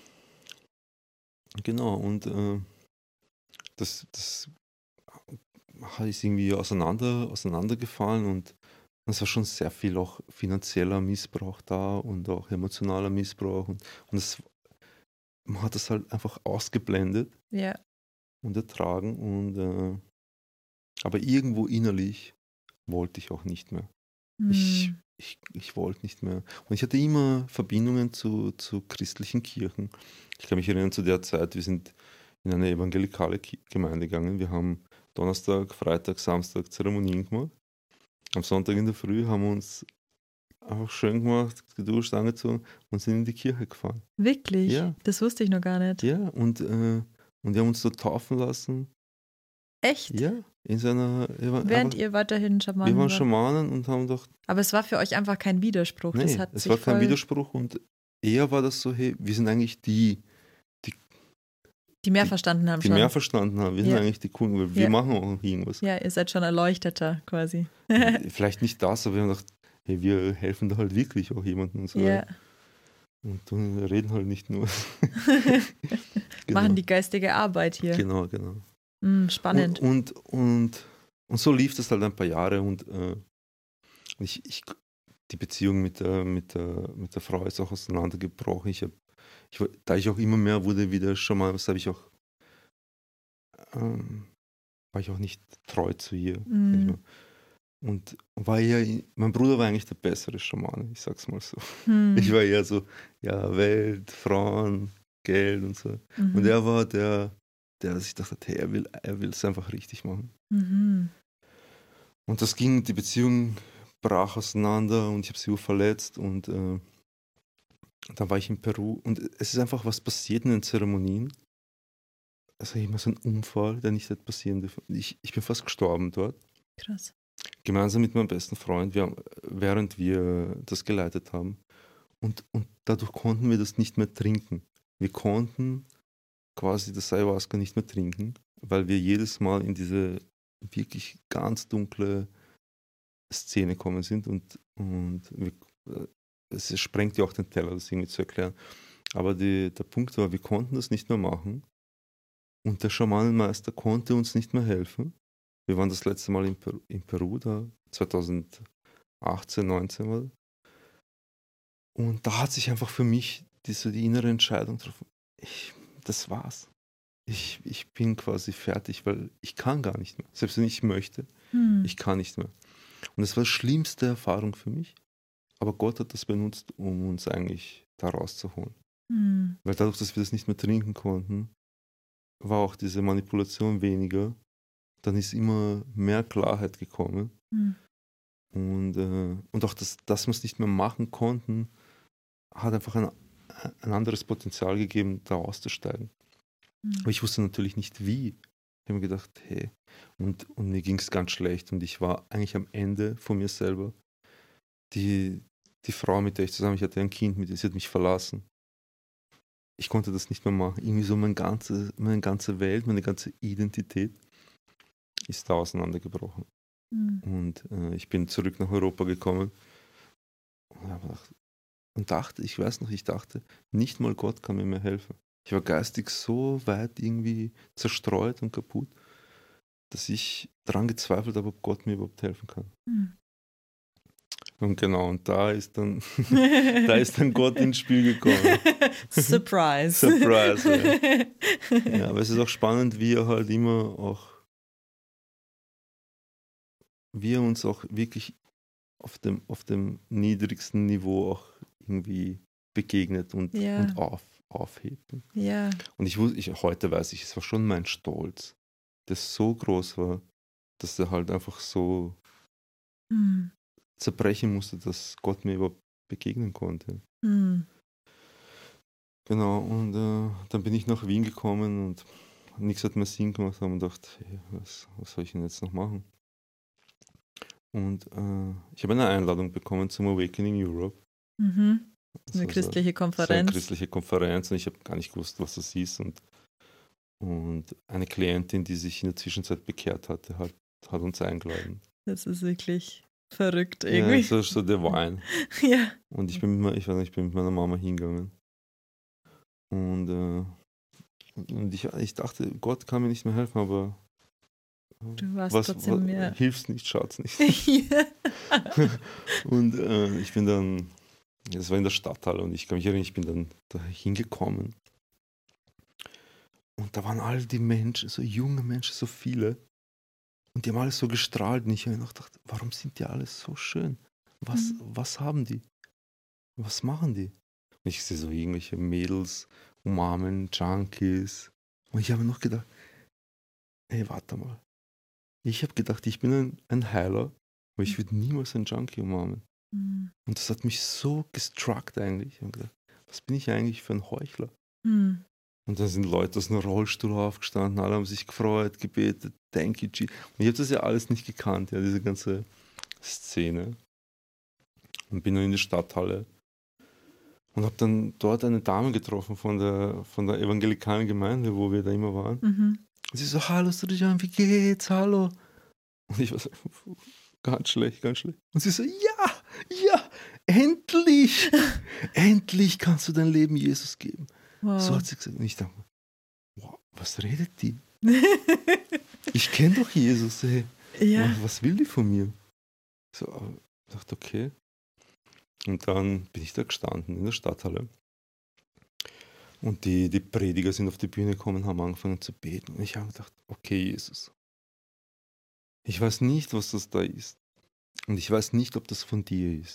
genau, und äh, das, das ist irgendwie auseinander, auseinandergefallen und es war schon sehr viel auch finanzieller Missbrauch da und auch emotionaler Missbrauch und, und das, man hat das halt einfach ausgeblendet Ja. und ertragen und äh, aber irgendwo innerlich wollte ich auch nicht mehr. Ich, Hm. ich, ich wollte nicht mehr. Und ich hatte immer Verbindungen zu, zu christlichen Kirchen. Ich kann mich erinnern, zu der Zeit, wir sind in eine evangelikale Ki- Gemeinde gegangen. Wir haben Donnerstag, Freitag, Samstag Zeremonien gemacht. Am Sonntag in der Früh haben wir uns einfach schön gemacht, geduscht, angezogen und sind in die Kirche gefahren. Wirklich? Ja. Das wusste ich noch gar nicht. Ja, und, äh, und wir haben uns dort taufen lassen. Echt? Ja, in seiner. Während einfach, ihr weiterhin Schamanen wir waren wart? Schamanen und haben gedacht, Aber es war für euch einfach kein Widerspruch. Das nee, hat es sich war kein voll, Widerspruch und eher war das so, hey, wir sind eigentlich die, die mehr die- verstanden haben die schon. mehr verstanden haben. Wir Ja. sind eigentlich die Coolen, weil wir Ja. machen auch irgendwas. Ja, ihr seid schon erleuchteter quasi. Und vielleicht nicht das, aber wir haben gedacht, hey, wir helfen da halt wirklich auch jemandem und so. Ja. Und tun- reden halt nicht nur. Machen die geistige Arbeit hier. Genau, genau. Mm, spannend. Und, und, und, und so lief das halt ein paar Jahre und äh, ich, ich, die Beziehung mit der, mit, der, mit der Frau ist auch auseinandergebrochen. Ich hab, ich, war- da ich auch immer mehr wurde, wieder schon mal, was habe ich auch, ähm, war ich auch nicht treu zu ihr. Mm. Und war eher, mein Bruder war eigentlich der bessere Schamane, ich sag's mal so. Hm. Ich war eher so, ja, Welt, Frauen, Geld und so. Mhm. Und er war der, der sich dachte, hey, er will er will es einfach richtig machen. Mhm. Und das ging, die Beziehung brach auseinander und ich habe sie auch verletzt und äh, dann war ich in Peru und es ist einfach was passiert in den Zeremonien. Also immer so ein Unfall, der nicht hätte passieren dürfen. Ich, ich bin fast gestorben dort. Krass. Gemeinsam mit meinem besten Freund, wir, haben- während wir das geleitet haben. Und, und dadurch konnten wir das nicht mehr trinken. Wir konnten quasi das Ayahuasca nicht mehr trinken, weil wir jedes Mal in diese wirklich ganz dunkle Szene gekommen sind und, und wir, äh, es sprengt ja auch den Teller, das irgendwie zu erklären. Aber die, der Punkt war, wir konnten das nicht mehr machen und der Schamanenmeister konnte uns nicht mehr helfen. Wir waren das letzte Mal in Peru, in Peru da zweitausendachtzehn, neunzehn war das. Und da hat sich einfach für mich diese, die innere Entscheidung getroffen. Ich, das war's. Ich, ich bin quasi fertig, weil ich kann gar nicht mehr. Selbst wenn ich möchte, Hm. ich kann nicht mehr. Und das war die schlimmste Erfahrung für mich. Aber Gott hat das benutzt, um uns eigentlich da rauszuholen. Hm. Weil dadurch, dass wir das nicht mehr trinken konnten, war auch diese Manipulation weniger. Dann ist immer mehr Klarheit gekommen. Hm. Und, äh, und auch, das, dass wir es nicht mehr machen konnten, hat einfach ein, ein anderes Potenzial gegeben, da auszusteigen. Hm. Aber ich wusste natürlich nicht wie. Ich habe mir gedacht, hey, und, und mir ging es ganz schlecht und ich war eigentlich am Ende von mir selber. Die, die Frau, mit der ich zusammen, ich hatte ein Kind mit ihr, sie hat mich verlassen. Ich konnte das nicht mehr machen. Irgendwie so mein ganze, meine ganze Welt, meine ganze Identität ist da auseinandergebrochen. Hm. Und äh, ich bin zurück nach Europa gekommen und, hab gedacht, und dachte, ich weiß noch, ich dachte, nicht mal Gott kann mir mehr helfen. Ich war geistig so weit irgendwie zerstreut und kaputt, dass ich daran gezweifelt habe, ob Gott mir überhaupt helfen kann. Hm. Und genau, und da ist dann, da ist dann Gott ins Spiel gekommen. Surprise. Surprise, Ja, aber es ist auch spannend, wie er halt immer auch, wie er uns auch wirklich auf dem, auf dem niedrigsten Niveau auch irgendwie begegnet und, Ja. und auf, aufhebt. Ja. Und ich wusste, ich, heute weiß ich, es war schon mein Stolz, der so groß war, dass er halt einfach so Hm. zerbrechen musste, dass Gott mir überhaupt begegnen konnte. Hm. Genau, und äh, dann bin ich nach Wien gekommen und nichts hat mehr Sinn gemacht, haben gedacht, hey, was, was soll ich denn jetzt noch machen? Und äh, ich habe eine Einladung bekommen zum Awakening Europe. Mhm. Das Eine war christliche so, so eine Konferenz. christliche Konferenz und ich habe gar nicht gewusst, was das ist. Und, und eine Klientin, die sich in der Zwischenzeit bekehrt hatte, hat, hat uns eingeladen. Das ist wirklich verrückt Ja, irgendwie. so, so der Wein. Ja. Und ich bin, mit, me- ich, weiß nicht, ich bin mit meiner Mama hingegangen. Und, äh, und ich, ich dachte, Gott kann mir nicht mehr helfen, aber Du warst was, trotzdem was, mehr. hilft's nicht, schaut's nicht. Ja. Und äh, ich bin dann, das war in der Stadthalle und ich kann mich erinnern, ich bin dann da hingekommen. Und da waren all die Menschen, so junge Menschen, so viele. Und die haben alles so gestrahlt. Und ich habe mir gedacht, warum sind die alle so schön? Was, Mhm. was haben die? Was machen die? Und ich sehe so irgendwelche Mädels umarmen, Junkies. Und ich habe mir noch gedacht, ey, warte mal. Ich habe gedacht, ich bin ein, ein Heiler, aber ich würde niemals einen Junkie umarmen. Mhm. Und das hat mich so gestruckt eigentlich. Ich habe gedacht, was bin ich eigentlich für ein Heuchler? Mhm. Und dann sind Leute aus einem Rollstuhl aufgestanden, alle haben sich gefreut, gebetet, thank you, G. Und ich habe das ja alles nicht gekannt, ja, diese ganze Szene. Und bin dann in die Stadthalle und habe dann dort eine Dame getroffen von der, von der evangelikalen Gemeinde, wo wir da immer waren. Mhm. Und sie so, hallo Srdjan, wie geht's, hallo? Und ich war so, ganz schlecht, ganz schlecht. Und sie so, ja, ja, endlich, endlich kannst du dein Leben Jesus geben. Wow. So hat sie gesagt. Und ich dachte, wow, was redet die? Ich kenne doch Jesus, ey. Ja. Was, was will die von mir? So, ich dachte, okay. Und dann bin ich da gestanden in der Stadthalle. Und die, die Prediger sind auf die Bühne gekommen, haben angefangen zu beten. Und ich habe gedacht, okay, Jesus. Ich weiß nicht, was das da ist. Und ich weiß nicht, ob das von dir ist.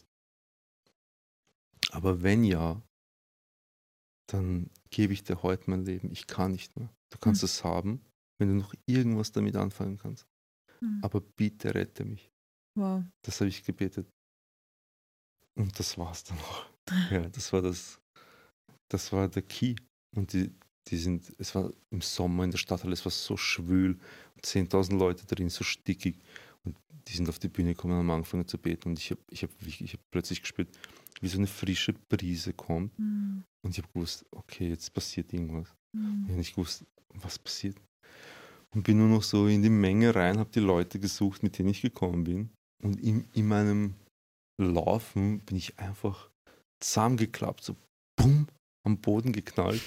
Aber wenn ja, dann gebe ich dir heute mein Leben. Ich kann nicht mehr. Du kannst Hm. es haben, wenn du noch irgendwas damit anfangen kannst. Hm. Aber bitte rette mich. Wow. Das habe ich gebetet. Und das war's dann auch. Ja, das war das, das war der Key. Und die, die sind, es war im Sommer in der Stadthalle, es war so schwül, zehntausend Leute drin, so stickig. Und die sind auf die Bühne gekommen und haben angefangen zu beten. Und ich habe ich hab, ich hab plötzlich gespürt, wie so eine frische Brise kommt. Hm. Und ich habe gewusst, okay, jetzt passiert irgendwas. Hm. Ich habe nicht gewusst, was passiert. Und bin nur noch so in die Menge rein, habe die Leute gesucht, mit denen ich gekommen bin. Und in, in meinem Laufen bin ich einfach zusammengeklappt, so bumm, am Boden geknallt.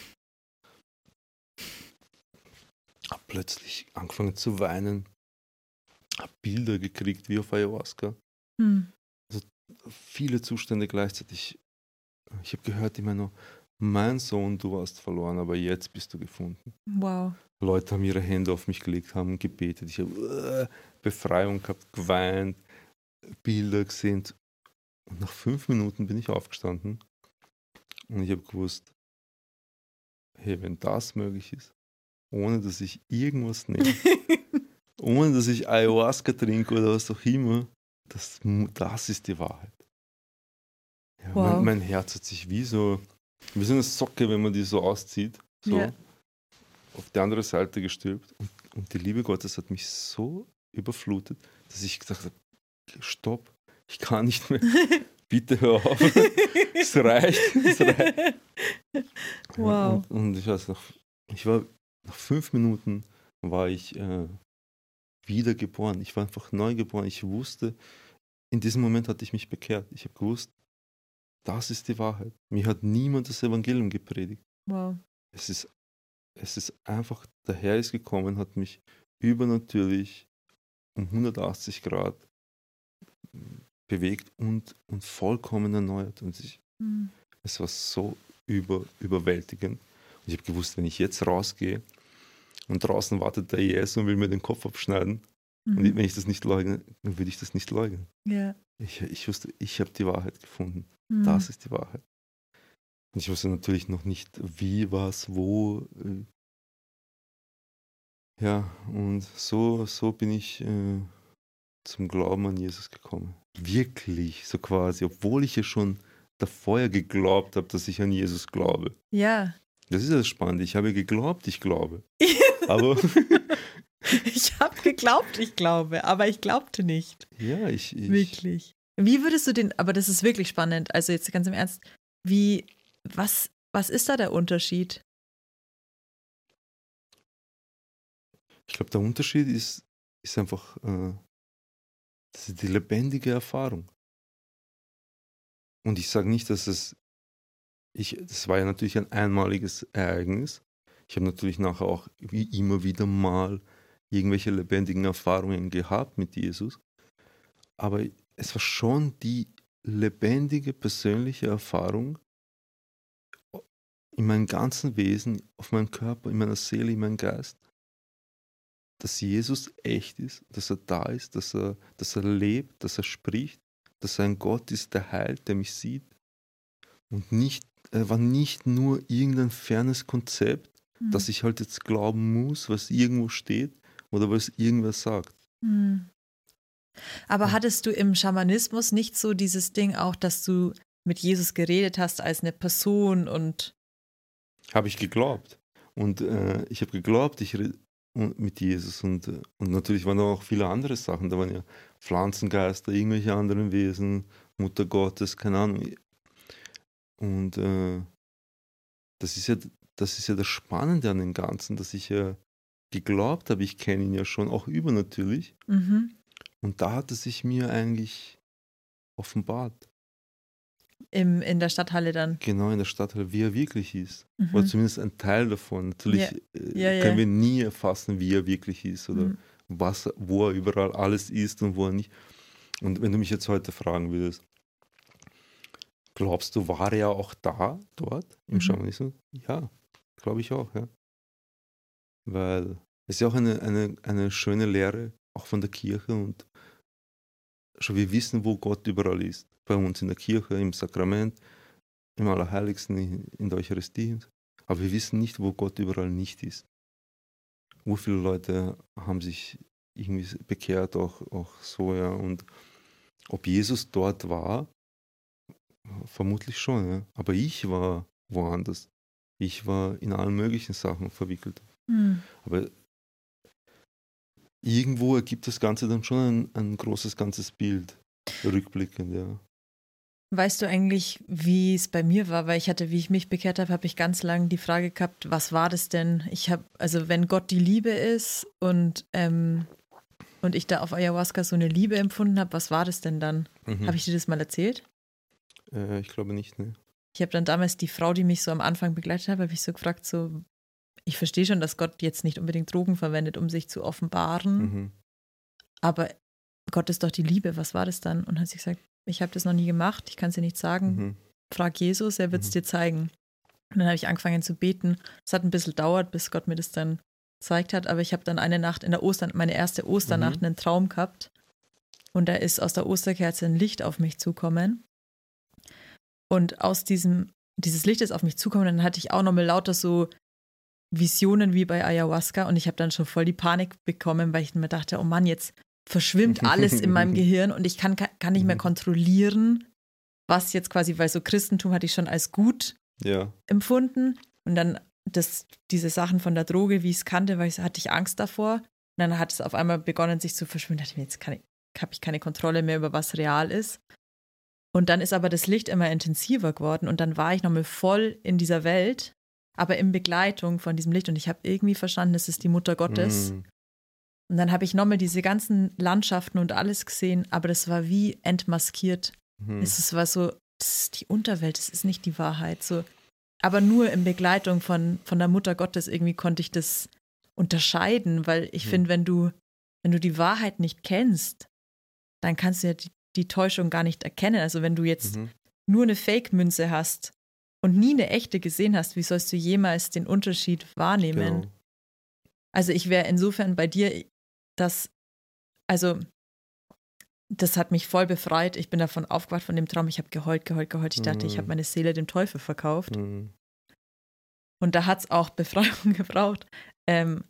Hab plötzlich angefangen zu weinen. Hab Bilder gekriegt wie auf Ayahuasca. Hm. Also viele Zustände gleichzeitig. Ich habe gehört immer nur, mein Sohn, du warst verloren, aber jetzt bist du gefunden. Wow. Leute haben ihre Hände auf mich gelegt, haben gebetet. Ich habe uh, Befreiung gehabt, geweint, Bilder gesehen. Und nach fünf Minuten bin ich aufgestanden und ich habe gewusst, hey, wenn das möglich ist, ohne dass ich irgendwas nehme, ohne dass ich Ayahuasca trinke oder was auch immer, das, das ist die Wahrheit. Ja, Wow. mein, mein Herz hat sich wie so, wie so eine Socke, wenn man die so auszieht, so Ja. auf die andere Seite gestülpt. Und, und die Liebe Gottes hat mich so überflutet, dass ich gesagt habe, stopp, ich kann nicht mehr. Bitte hör auf. Es reicht. Es reicht. Wow. Ja, und, und ich weiß noch, ich war nach fünf Minuten war ich äh, wiedergeboren. Ich war einfach neu geboren. Ich wusste, in diesem Moment hatte ich mich bekehrt. Ich habe gewusst, das ist die Wahrheit. Mir hat niemand das Evangelium gepredigt. Wow. Es ist, es ist einfach, der Herr ist gekommen, hat mich übernatürlich um hundertachtzig Grad bewegt und, und vollkommen erneuert. Und ich, Hm. es war so über, überwältigend. Und ich habe gewusst, wenn ich jetzt rausgehe und draußen wartet der I S und will mir den Kopf abschneiden, Mhm. und wenn ich das nicht leugne, dann würde ich das nicht leugnen. Ja. Ich, ich wusste, ich habe die Wahrheit gefunden. Hm. Das ist die Wahrheit. Und ich wusste natürlich noch nicht, wie, was, wo. Äh, ja, und so, so bin ich äh, zum Glauben an Jesus gekommen. Wirklich, so quasi, obwohl ich ja schon davor ja geglaubt habe, dass ich an Jesus glaube. Ja. Das ist das Spannende. Ich habe geglaubt, ich glaube. Aber Ich habe geglaubt, ich glaube, aber ich glaubte nicht. ja, ich, ich Wirklich. Wie würdest du den, aber das ist wirklich spannend, also jetzt ganz im Ernst, wie, was, was ist da der Unterschied? Ich glaube, der Unterschied ist, ist einfach äh, das ist die lebendige Erfahrung. Und ich sage nicht, dass es, ich, das war ja natürlich ein einmaliges Ereignis. Ich habe natürlich nachher auch wie immer wieder mal irgendwelche lebendigen Erfahrungen gehabt mit Jesus. Aber es war schon die lebendige, persönliche Erfahrung in meinem ganzen Wesen, auf meinem Körper, in meiner Seele, in meinem Geist, dass Jesus echt ist, dass er da ist, dass er, dass er lebt, dass er spricht, dass er ein Gott ist, der heilt, der mich sieht. Und nicht, er war nicht nur irgendein fernes Konzept, Mhm. dass ich halt jetzt glauben muss, was irgendwo steht oder was irgendwer sagt. Mhm. Aber Ja. hattest du im Schamanismus nicht so dieses Ding auch, dass du mit Jesus geredet hast als eine Person und Habe ich geglaubt. Und äh, ich habe geglaubt, ich rede mit Jesus. Und, äh, und natürlich waren da auch viele andere Sachen. Da waren ja Pflanzengeister, irgendwelche anderen Wesen, Mutter Gottes, keine Ahnung. Und äh, das ist ja, das ist ja das Spannende an dem Ganzen, dass ich ja geglaubt habe, ich kenne ihn ja schon, auch übernatürlich. mhm. Und da hat es sich mir eigentlich offenbart. Im, in der Stadthalle dann. Genau in der Stadthalle, wie er wirklich ist. Mhm. Oder zumindest ein Teil davon. Natürlich Ja. äh, Ja, ja. können wir nie erfassen, wie er wirklich ist oder Mhm. was, wo er überall alles ist und wo er nicht. Und wenn du mich jetzt heute fragen würdest, glaubst du, war er auch da, dort im Mhm. Schamanismus? Ja, glaube ich auch, ja. Weil es ist ja auch eine, eine, eine schöne Lehre, auch von der Kirche und schon wir wissen, wo Gott überall ist. Bei uns in der Kirche, im Sakrament, im Allerheiligsten, in in der Eucharistie. Aber wir wissen nicht, wo Gott überall nicht ist. Wo viele Leute haben sich irgendwie bekehrt, auch, auch so, ja. Und ob Jesus dort war, vermutlich schon, ja. Aber ich war woanders. Ich war in allen möglichen Sachen verwickelt. Mhm. Aber irgendwo ergibt das Ganze dann schon ein, ein großes ganzes Bild, rückblickend, ja. Weißt du eigentlich, wie es bei mir war? Weil ich hatte, wie ich mich bekehrt habe, habe ich ganz lange die Frage gehabt, was war das denn? Ich habe, also wenn Gott die Liebe ist und, ähm, und ich da auf Ayahuasca so eine Liebe empfunden habe, was war das denn dann? Mhm. Habe ich dir das mal erzählt? Äh, ich glaube nicht, ne. Ich habe dann damals die Frau, die mich so am Anfang begleitet hat, habe ich so gefragt, so, ich verstehe schon, dass Gott jetzt nicht unbedingt Drogen verwendet, um sich zu offenbaren, Mhm. aber Gott ist doch die Liebe, was war das dann? Und hat sie gesagt, ich habe das noch nie gemacht, ich kann es dir nicht sagen, Mhm. frag Jesus, er wird es Mhm. dir zeigen. Und dann habe ich angefangen zu beten. Es hat ein bisschen gedauert, bis Gott mir das dann gezeigt hat, aber ich habe dann eine Nacht in der Ostern, meine erste Osternacht, Mhm. einen Traum gehabt und da ist aus der Osterkerze ein Licht auf mich zukommen und aus diesem, dieses Licht ist auf mich zukommen, dann hatte ich auch nochmal lauter so Visionen wie bei Ayahuasca und ich habe dann schon voll die Panik bekommen, weil ich mir dachte, oh Mann, jetzt verschwimmt alles in meinem Gehirn und ich kann, kann nicht mehr kontrollieren, was jetzt quasi, weil so Christentum hatte ich schon als gut Ja. empfunden und dann das, diese Sachen von der Droge, wie ich es kannte, weil ich, hatte ich Angst davor und dann hat es auf einmal begonnen, sich zu verschwimmen. Da dachte ich mir, jetzt kann ich, habe ich keine Kontrolle mehr über was real ist. Und dann ist aber das Licht immer intensiver geworden und dann war ich nochmal voll in dieser Welt, aber in Begleitung von diesem Licht und ich habe irgendwie verstanden, das ist die Mutter Gottes. Mhm. Und dann habe ich nochmal diese ganzen Landschaften und alles gesehen, aber das war wie entmaskiert. Mhm. Es war so, das ist die Unterwelt, das ist nicht die Wahrheit. So. Aber nur in Begleitung von, von der Mutter Gottes irgendwie konnte ich das unterscheiden, weil ich Mhm. finde, wenn du, wenn du die Wahrheit nicht kennst, dann kannst du ja die, die Täuschung gar nicht erkennen. Also wenn du jetzt Mhm. nur eine Fake-Münze hast und nie eine echte gesehen hast, wie sollst du jemals den Unterschied wahrnehmen? Genau. Also ich wäre insofern bei dir, dass, also das hat mich voll befreit. Ich bin davon aufgewacht von dem Traum. Ich habe geheult, geheult, geheult. Ich dachte, ich habe Mhm. meine Seele dem Teufel verkauft. Mhm. Und da hat es auch Befreiung gebraucht. Ähm,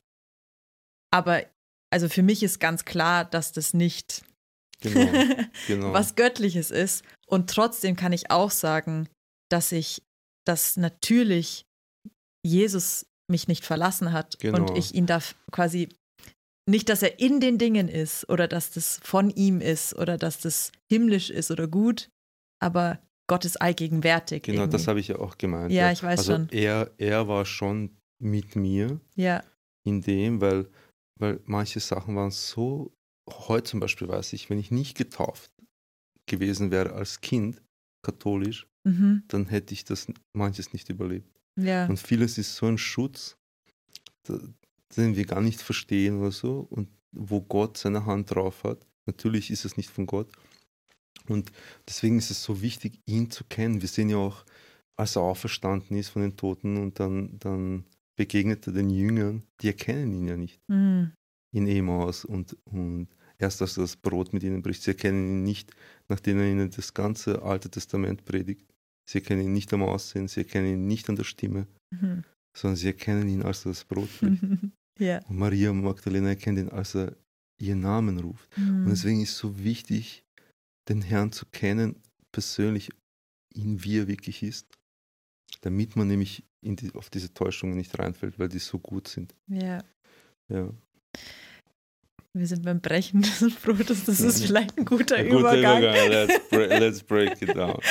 aber also für mich ist ganz klar, dass das nicht Genau. Genau. was Göttliches ist. Und trotzdem kann ich auch sagen, dass ich, dass natürlich Jesus mich nicht verlassen hat Genau. und ich ihn da quasi nicht, dass er in den Dingen ist oder dass das von ihm ist oder dass das himmlisch ist oder gut, aber Gott ist allgegenwärtig. Genau, irgendwie. das habe ich ja auch gemeint. Ja, ich weiß also schon. Er, er war schon mit mir Ja, in dem, weil, weil manche Sachen waren so, heute zum Beispiel weiß ich, wenn ich nicht getauft gewesen wäre als Kind, katholisch, mhm. dann hätte ich das manches nicht überlebt. ja, Und vieles ist so ein Schutz, da- den wir gar nicht verstehen oder so, und wo Gott seine Hand drauf hat. Natürlich ist es nicht von Gott. Und deswegen ist es so wichtig, ihn zu kennen. Wir sehen ja auch, als er auferstanden ist von den Toten und dann, dann begegnet er den Jüngern, die erkennen ihn ja nicht mhm. in Emmaus. Und, und erst als er das Brot mit ihnen bricht. Sie erkennen ihn nicht, nachdem er ihnen das ganze Alte Testament predigt. Sie erkennen ihn nicht am Aussehen, sie erkennen ihn nicht an der Stimme, Mhm. sondern sie erkennen ihn, als er das Brot bricht. Ja. Und Maria Magdalena erkennt ihn, als er ihren Namen ruft. Und Mhm. deswegen ist es so wichtig, den Herrn zu kennen, persönlich, ihn wie er wirklich ist, damit man nämlich in die, auf diese Täuschungen nicht reinfällt, weil die so gut sind. Ja. Ja. Wir sind beim Brechen des Brotes, das ist vielleicht ein guter Ein guter Übergang. Übergang. Let's, bre- let's break it down.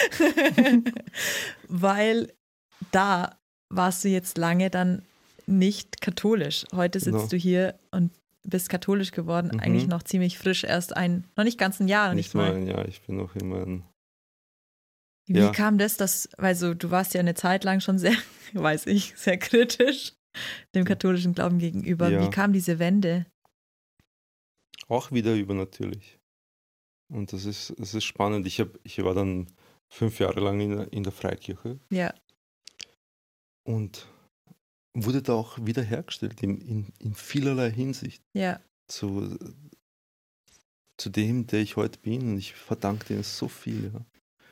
Weil da warst du jetzt lange dann nicht katholisch. Heute sitzt No. du hier und bist katholisch geworden, Mhm. eigentlich noch ziemlich frisch, erst ein, noch nicht ganz ein Jahr, nicht, Nicht mal mal. ein Jahr, ich bin noch immer ein. Wie Ja. kam das, dass, also du warst ja eine Zeit lang schon sehr, weiß ich, sehr kritisch dem katholischen Glauben gegenüber. Ja. Wie kam diese Wende? Auch wieder übernatürlich. Und das ist, das ist spannend. Ich, hab, ich war dann fünf Jahre lang in der, in der Freikirche Ja. und wurde da auch wiederhergestellt in, in, in vielerlei Hinsicht Ja. zu, zu dem, der ich heute bin. Und ich verdanke denen so viel. Ja.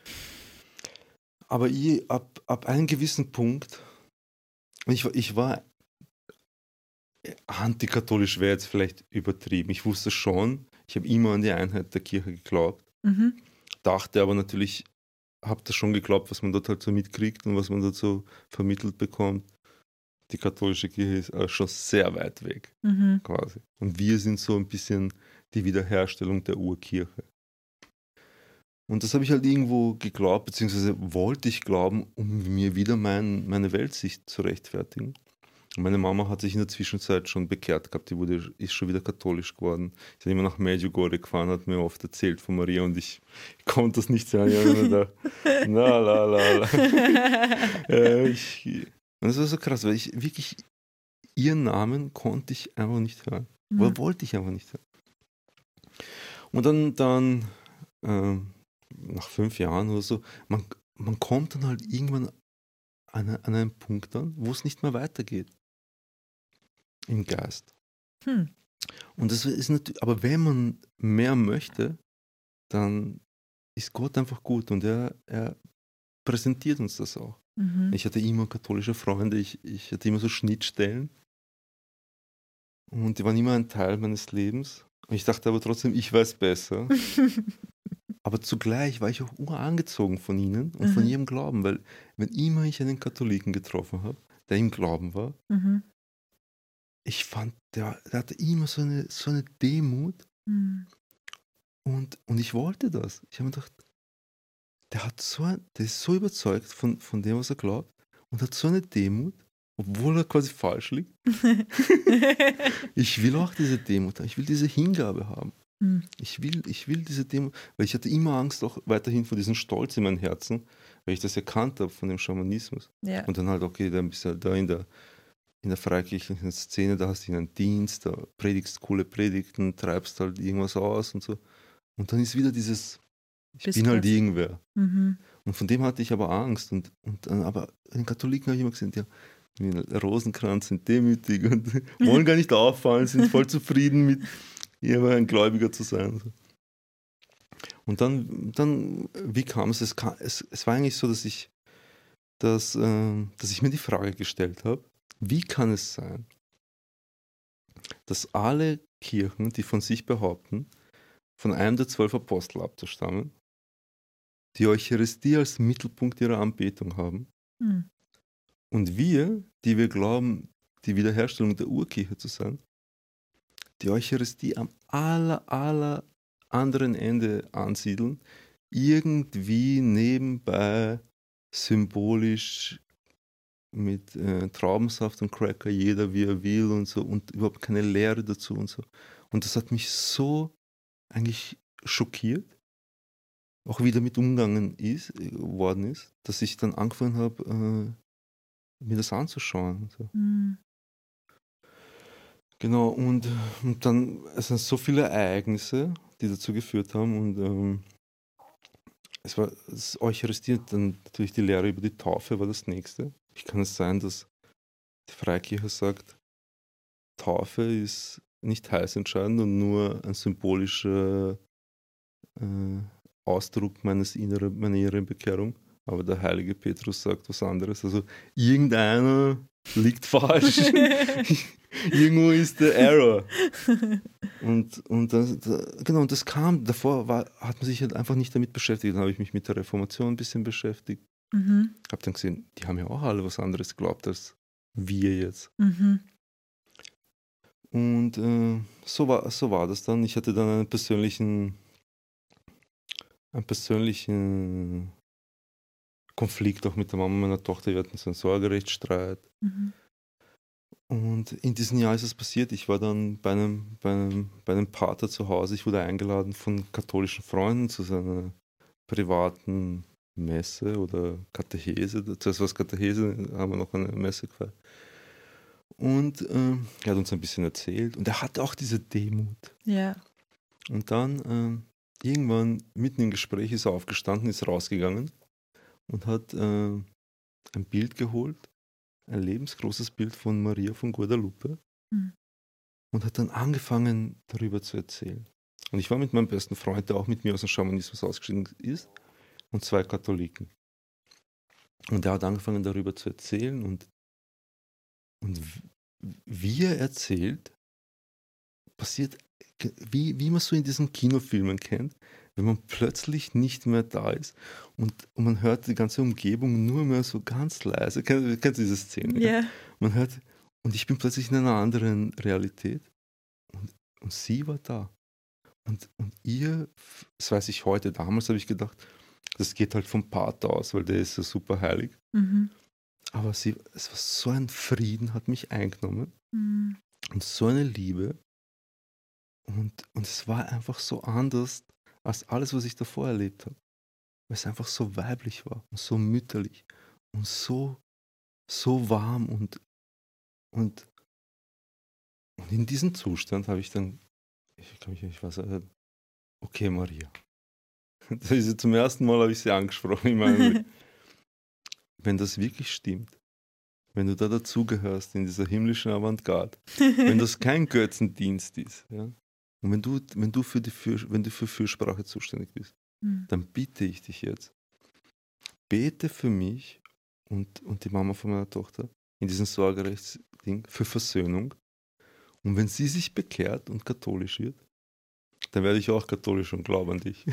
Aber ich, ab, ab einem gewissen Punkt, ich, war- ich war antikatholisch, wäre jetzt vielleicht übertrieben. Ich wusste schon, ich habe immer an die Einheit der Kirche geglaubt, Mhm. dachte aber natürlich, habe das schon geglaubt, was man dort halt so mitkriegt und was man dort so vermittelt bekommt. Die katholische Kirche ist äh, schon sehr weit weg, Mhm. quasi. Und wir sind so ein bisschen die Wiederherstellung der Urkirche. Und das habe ich halt irgendwo geglaubt, beziehungsweise wollte ich glauben, um mir wieder mein, meine Weltsicht zu rechtfertigen. Und meine Mama hat sich in der Zwischenzeit schon bekehrt gehabt, die wurde, ist schon wieder katholisch geworden. Sie ist immer nach Medjugorje gefahren, hat mir oft erzählt von Maria und ich konnte das nicht sagen. Ich habe mir gedacht, na, la, la, la. Äh, ich, und das war so krass, weil ich wirklich, ihren Namen konnte ich einfach nicht hören. Mhm. Oder wollte ich einfach nicht hören. Und dann, dann ähm, nach fünf Jahren oder so, man, man kommt dann halt irgendwann an, an einen Punkt an, wo es nicht mehr weitergeht. Im Geist. Hm. Und das ist natürlich, aber wenn man mehr möchte, dann ist Gott einfach gut und er, er präsentiert uns das auch. Mhm. Ich hatte immer katholische Freunde, ich, ich hatte immer so Schnittstellen und die waren immer ein Teil meines Lebens. Und ich dachte aber trotzdem, ich weiß besser. Aber zugleich war ich auch urangezogen von ihnen und von Mhm. ihrem Glauben, weil wenn immer ich einen Katholiken getroffen habe, der im Glauben war, Mhm. ich fand, der, der hatte immer so eine, so eine Demut Mhm. und, und ich wollte das. Ich habe mir gedacht, der hat so ein, der ist so überzeugt von, von dem, was er glaubt und hat so eine Demut, obwohl er quasi falsch liegt. Ich will auch diese Demut haben, ich will diese Hingabe haben. Mhm. Ich will, ich will diese Demut, weil ich hatte immer Angst auch weiterhin vor diesem Stolz in meinem Herzen, weil ich das erkannt habe von dem Schamanismus. Ja. Und dann halt, okay, dann bist du halt da in der, in der freikirchlichen Szene, da hast du einen Dienst, da predigst coole Predigten, treibst halt irgendwas aus und so. Und dann ist wieder dieses, ich Bist bin halt was. irgendwer. Mhm. Und von dem hatte ich aber Angst. Und, und dann, aber den Katholiken habe ich immer gesehen, ja, wie ein Rosenkranz sind demütig und wollen gar nicht auffallen, sind voll zufrieden mit immer ein Gläubiger zu sein. Und dann, dann wie kam es? Es, kam, es, es war eigentlich so, dass ich, dass, äh, dass ich mir die Frage gestellt habe, wie kann es sein, dass alle Kirchen, die von sich behaupten, von einem der zwölf Apostel abzustammen, die Eucharistie als Mittelpunkt ihrer Anbetung haben, Mhm. und wir, die wir glauben, die Wiederherstellung der Urkirche zu sein, die Eucharistie am aller, aller anderen Ende ansiedeln, irgendwie nebenbei symbolisch mit äh, Traubensaft und Cracker, jeder wie er will und so und überhaupt keine Lehre dazu und so. Und das hat mich so eigentlich schockiert, auch wie damit umgegangen ist, äh, worden ist, dass ich dann angefangen habe, äh, mir das anzuschauen. Und so. Mhm. Genau, und, und dann, es sind so viele Ereignisse, die dazu geführt haben und ähm, es war das Eucharistie, dann natürlich die Lehre über die Taufe war das nächste. Wie kann es sein, dass die Freikirche sagt, Taufe ist nicht heiß entscheidend und nur ein symbolischer äh, Ausdruck meines inneren, meiner inneren Bekehrung. Aber der heilige Petrus sagt was anderes. Also irgendeiner liegt falsch. Irgendwo ist der Error. Und, und das, das, genau, und das kam, davor war, hat man sich halt einfach nicht damit beschäftigt. Dann habe ich mich mit der Reformation ein bisschen beschäftigt. Mhm. Habe dann gesehen, die haben ja auch alle was anderes geglaubt als wir jetzt. Mhm. Und äh, so, war, so war das dann. Ich hatte dann einen persönlichen, einen persönlichen Konflikt auch mit der Mama meiner Tochter. Wir hatten so einen Sorgerechtsstreit. Mhm. Und in diesem Jahr ist es passiert. Ich war dann bei einem, bei einem, bei einem Pater zu Hause. Ich wurde eingeladen von katholischen Freunden zu seiner privaten Messe oder Katechese. Zuerst war es Katechese, haben wir noch eine Messe gefeiert. Und äh, er hat uns ein bisschen erzählt. Und er hatte auch diese Demut. Ja. Und dann äh, irgendwann mitten im Gespräch ist er aufgestanden, ist rausgegangen und hat äh, ein Bild geholt. Ein lebensgroßes Bild von Maria von Guadalupe Mhm. und hat dann angefangen, darüber zu erzählen. Und ich war mit meinem besten Freund, der auch mit mir aus dem Schamanismus ausgeschieden ist, und zwei Katholiken. Und er hat angefangen, darüber zu erzählen und, und wie er erzählt, passiert, wie, wie man so in diesen Kinofilmen kennt, wenn man plötzlich nicht mehr da ist und, und man hört die ganze Umgebung nur mehr so ganz leise. Kennt, kennt ihr diese Szene? Ja. Man hört, und ich bin plötzlich in einer anderen Realität und, und sie war da. Und, und ihr, das weiß ich heute, damals habe ich gedacht, das geht halt vom Pater aus, weil der ist ja super heilig. Mhm. Aber sie, es war so ein Frieden, hat mich eingenommen Mhm. und so eine Liebe. Und, und es war einfach so anders als alles, was ich davor erlebt habe. Weil es einfach so weiblich war und so mütterlich und so, so warm. Und, und, und in diesem Zustand habe ich dann, ich glaube, ich, ich weiß, okay, Maria. Das ist, zum ersten Mal habe ich sie angesprochen in meinem Leben. Wenn das wirklich stimmt, wenn du da dazugehörst in dieser himmlischen Avantgarde, wenn das kein Götzendienst ist, ja, und wenn du, wenn du für die für, wenn du für Fürsprache zuständig bist, Mhm. dann bitte ich dich jetzt, bete für mich und, und die Mama von meiner Tochter in diesem Sorgerechtsding für Versöhnung. Und wenn sie sich bekehrt und katholisch wird, dann werde ich auch katholisch und glaube an dich.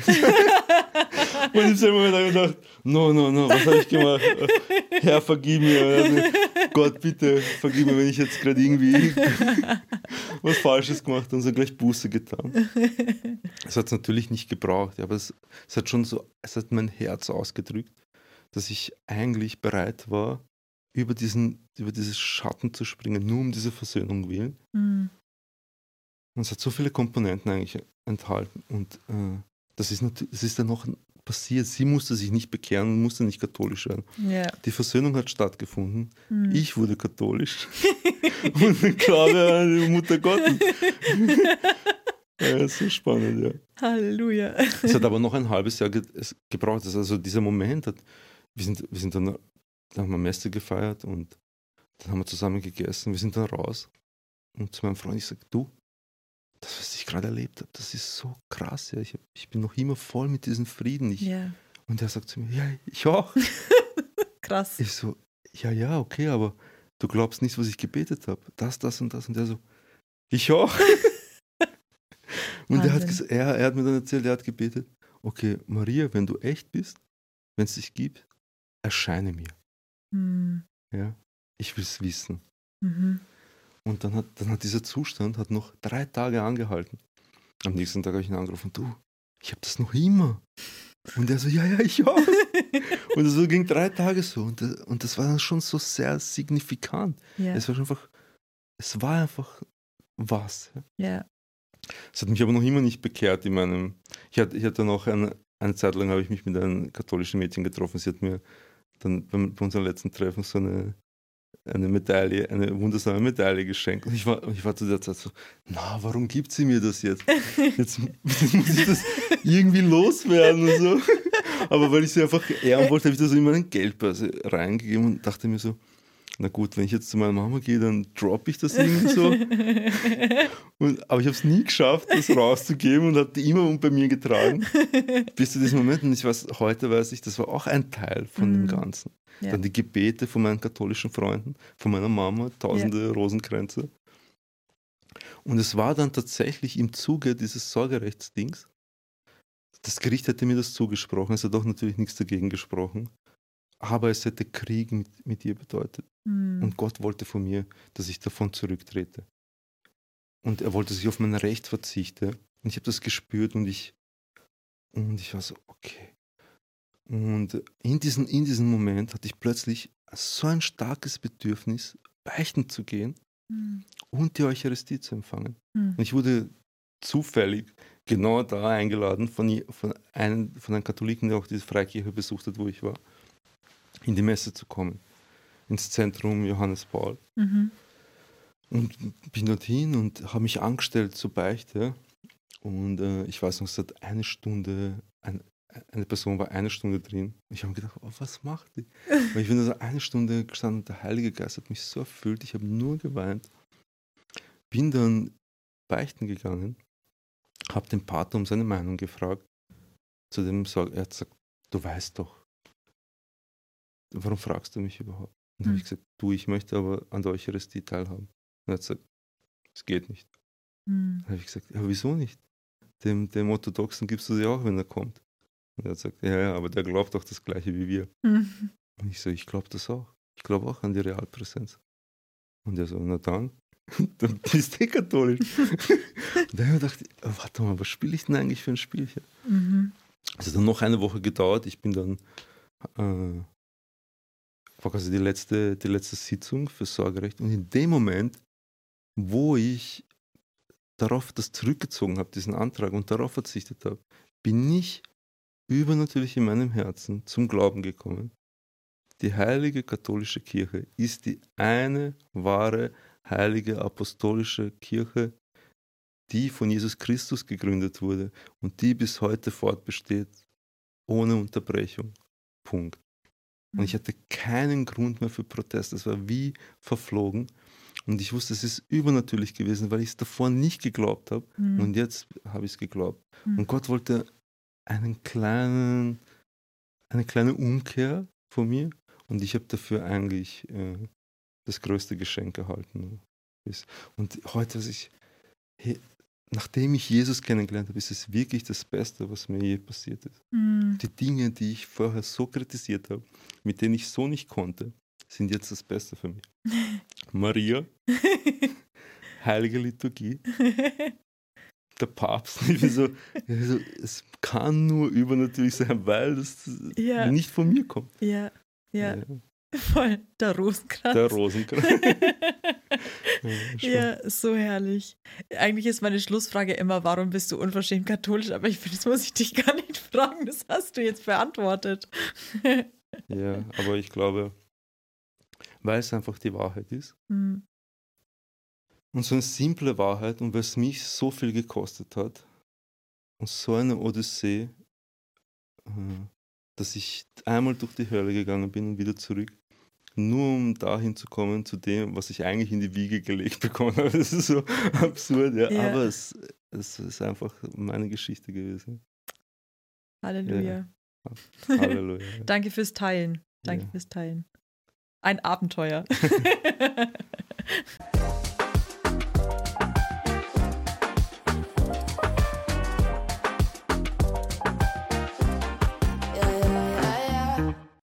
Und ich habe mir gedacht, no, no, no, was habe ich gemacht? Herr, vergib mir. Also, Gott, bitte, vergib mir, wenn ich jetzt gerade irgendwie was Falsches gemacht habe und so gleich Buße getan. Es hat es natürlich nicht gebraucht, aber es, es hat schon so, es hat mein Herz ausgedrückt, dass ich eigentlich bereit war, über diesen, über dieses Schatten zu springen, nur um diese Versöhnung willen. Mhm. Und es hat so viele Komponenten eigentlich enthalten. Und äh, das ist natürlich, das ist dann noch passiert. Sie musste sich nicht bekehren und musste nicht katholisch werden. Ja. Die Versöhnung hat stattgefunden. Mhm. Ich wurde katholisch. Und Claudia an die Mutter Gottes. Ja, ist so spannend, ja. Halleluja. Es hat aber noch ein halbes Jahr ge es gebraucht. Also dieser Moment hat, wir sind, wir sind dann, dann haben wir Messe gefeiert und dann haben wir zusammen gegessen. Wir sind dann raus. Und zu meinem Freund, ich sage, du, das, was ich gerade erlebt habe, das ist so krass. Ja. Ich, hab, ich bin noch immer voll mit diesem Frieden. Ich, Ja. Und er sagt zu mir, ja, ich auch. Krass. Ich so, ja, ja, okay, aber du glaubst nicht, was ich gebetet habe. Das, das und das. Und er so, ich auch. Und er hat, ges- er, er hat mir dann erzählt, er hat gebetet, okay, Maria, wenn du echt bist, wenn es dich gibt, erscheine mir. Mhm. Ja, ich will es wissen. Mhm. Und dann hat, dann hat dieser Zustand hat noch drei Tage angehalten. Am nächsten Tag habe ich ihn angerufen, du, ich habe das noch immer. Und er so, ja, ja, ich auch. Und so ging drei Tage so. Und, und das war dann schon so sehr signifikant. Ja. Es war einfach, es war einfach was. Ja. Es hat mich aber noch immer nicht bekehrt in meinem, ich hatte, ich hatte noch eine, eine Zeit lang habe ich mich mit einem katholischen Mädchen getroffen. Sie hat mir dann bei, bei unserem letzten Treffen so eine eine Medaille, eine wundersame Medaille geschenkt. Und ich war, ich war zu der Zeit so, na, warum gibt sie mir das jetzt? Jetzt, jetzt muss ich das irgendwie loswerden und so. Aber weil ich sie einfach ehren wollte, habe ich das so in meinen Geldbörse reingegeben und dachte mir so, na gut, wenn ich jetzt zu meiner Mama gehe, dann droppe ich das irgendwie so. Und, aber ich habe es nie geschafft, das rauszugeben und habe die immer bei mir getragen. Bis zu diesem Moment. Und ich weiß, heute weiß ich, das war auch ein Teil von mm. dem Ganzen. Ja. Dann die Gebete von meinen katholischen Freunden, von meiner Mama, tausende ja. Rosenkränze. Und es war dann tatsächlich im Zuge dieses Sorgerechtsdings, das Gericht hätte mir das zugesprochen, es hat auch natürlich nichts dagegen gesprochen, aber es hätte Krieg mit, mit ihr bedeutet. Mhm. Und Gott wollte von mir, dass ich davon zurücktrete. Und er wollte, dass ich auf mein Recht verzichte. Und ich habe das gespürt und ich, und ich war so, okay. Und in diesem in diesen Moment hatte ich plötzlich so ein starkes Bedürfnis, beichten zu gehen mhm. und die Eucharistie zu empfangen. Mhm. Und ich wurde zufällig genau da eingeladen von, von, einem, von einem Katholiken, der auch diese Freikirche besucht hat, wo ich war, in die Messe zu kommen, ins Zentrum Johannes Paul. Mhm. Und bin dorthin und habe mich angestellt zur Beichte. Und äh, ich weiß noch, es hat eine Stunde, ein, eine Person war eine Stunde drin. Ich habe mir gedacht, oh, was macht die? Weil ich bin da so eine Stunde gestanden und der Heilige Geist hat mich so erfüllt, ich habe nur geweint. Bin dann beichten gegangen, habe den Pater um seine Meinung gefragt. Zu dem sagt er, hat gesagt, du weißt doch, warum fragst du mich überhaupt? Und dann hm. habe ich gesagt, du, ich möchte aber an der Eucharistie teilhaben. Und er hat gesagt, es geht nicht. Hm. Dann habe ich gesagt, ja, wieso nicht? Dem, dem Orthodoxen gibst du sie auch, wenn er kommt. Und er hat gesagt, ja, ja, aber der glaubt auch das Gleiche wie wir. Hm. Und ich so, ich glaube das auch. Ich glaube auch an die Realpräsenz. Und er so, na dann, dann bist du katholisch. Und dann habe ich gedacht, warte mal, was spiele ich denn eigentlich für ein Spielchen? Mhm. Es hat dann noch eine Woche gedauert. Ich bin dann, äh, war quasi die letzte, die letzte Sitzung für Sorgerecht. Und in dem Moment, wo ich darauf das zurückgezogen habe, diesen Antrag, und darauf verzichtet habe, bin ich übernatürlich in meinem Herzen zum Glauben gekommen. Die heilige katholische Kirche ist die eine wahre heilige apostolische Kirche, die von Jesus Christus gegründet wurde und die bis heute fortbesteht, ohne Unterbrechung. Punkt. Und ich hatte keinen Grund mehr für Protest. Es war wie verflogen. Und ich wusste, es ist übernatürlich gewesen, weil ich es davor nicht geglaubt habe. Mhm. Und jetzt habe ich es geglaubt. Mhm. Und Gott wollte einen kleinen, eine kleine Umkehr von mir. Und ich habe dafür eigentlich äh, das größte Geschenk erhalten. Und heute, was ich, hey, nachdem ich Jesus kennengelernt habe, ist es wirklich das Beste, was mir je passiert ist. Mhm. Die Dinge, die ich vorher so kritisiert habe, mit denen ich so nicht konnte, sind jetzt das Beste für mich. Maria, heilige Liturgie, der Papst. Ich bin so, so, es kann nur übernatürlich sein, weil das ja. nicht von mir kommt. Ja, ja. ja. Voll, der Rosenkranz. Der Rosenkranz. ja, ja, so herrlich. Eigentlich ist meine Schlussfrage immer, warum bist du unverschämt katholisch? Aber ich finde, das muss ich dich gar nicht fragen. Das hast du jetzt beantwortet. ja, aber ich glaube, weil es einfach die Wahrheit ist. Mhm. Und so eine simple Wahrheit, und weil es mich so viel gekostet hat und so eine Odyssee, dass ich einmal durch die Hölle gegangen bin und wieder zurück, nur um dahin zu kommen zu dem, was ich eigentlich in die Wiege gelegt bekommen habe. Das ist so absurd, ja. ja. Aber es, es ist einfach meine Geschichte gewesen. Halleluja. Ja. Halleluja. Ja. Danke fürs Teilen. Danke ja. fürs Teilen. Ein Abenteuer.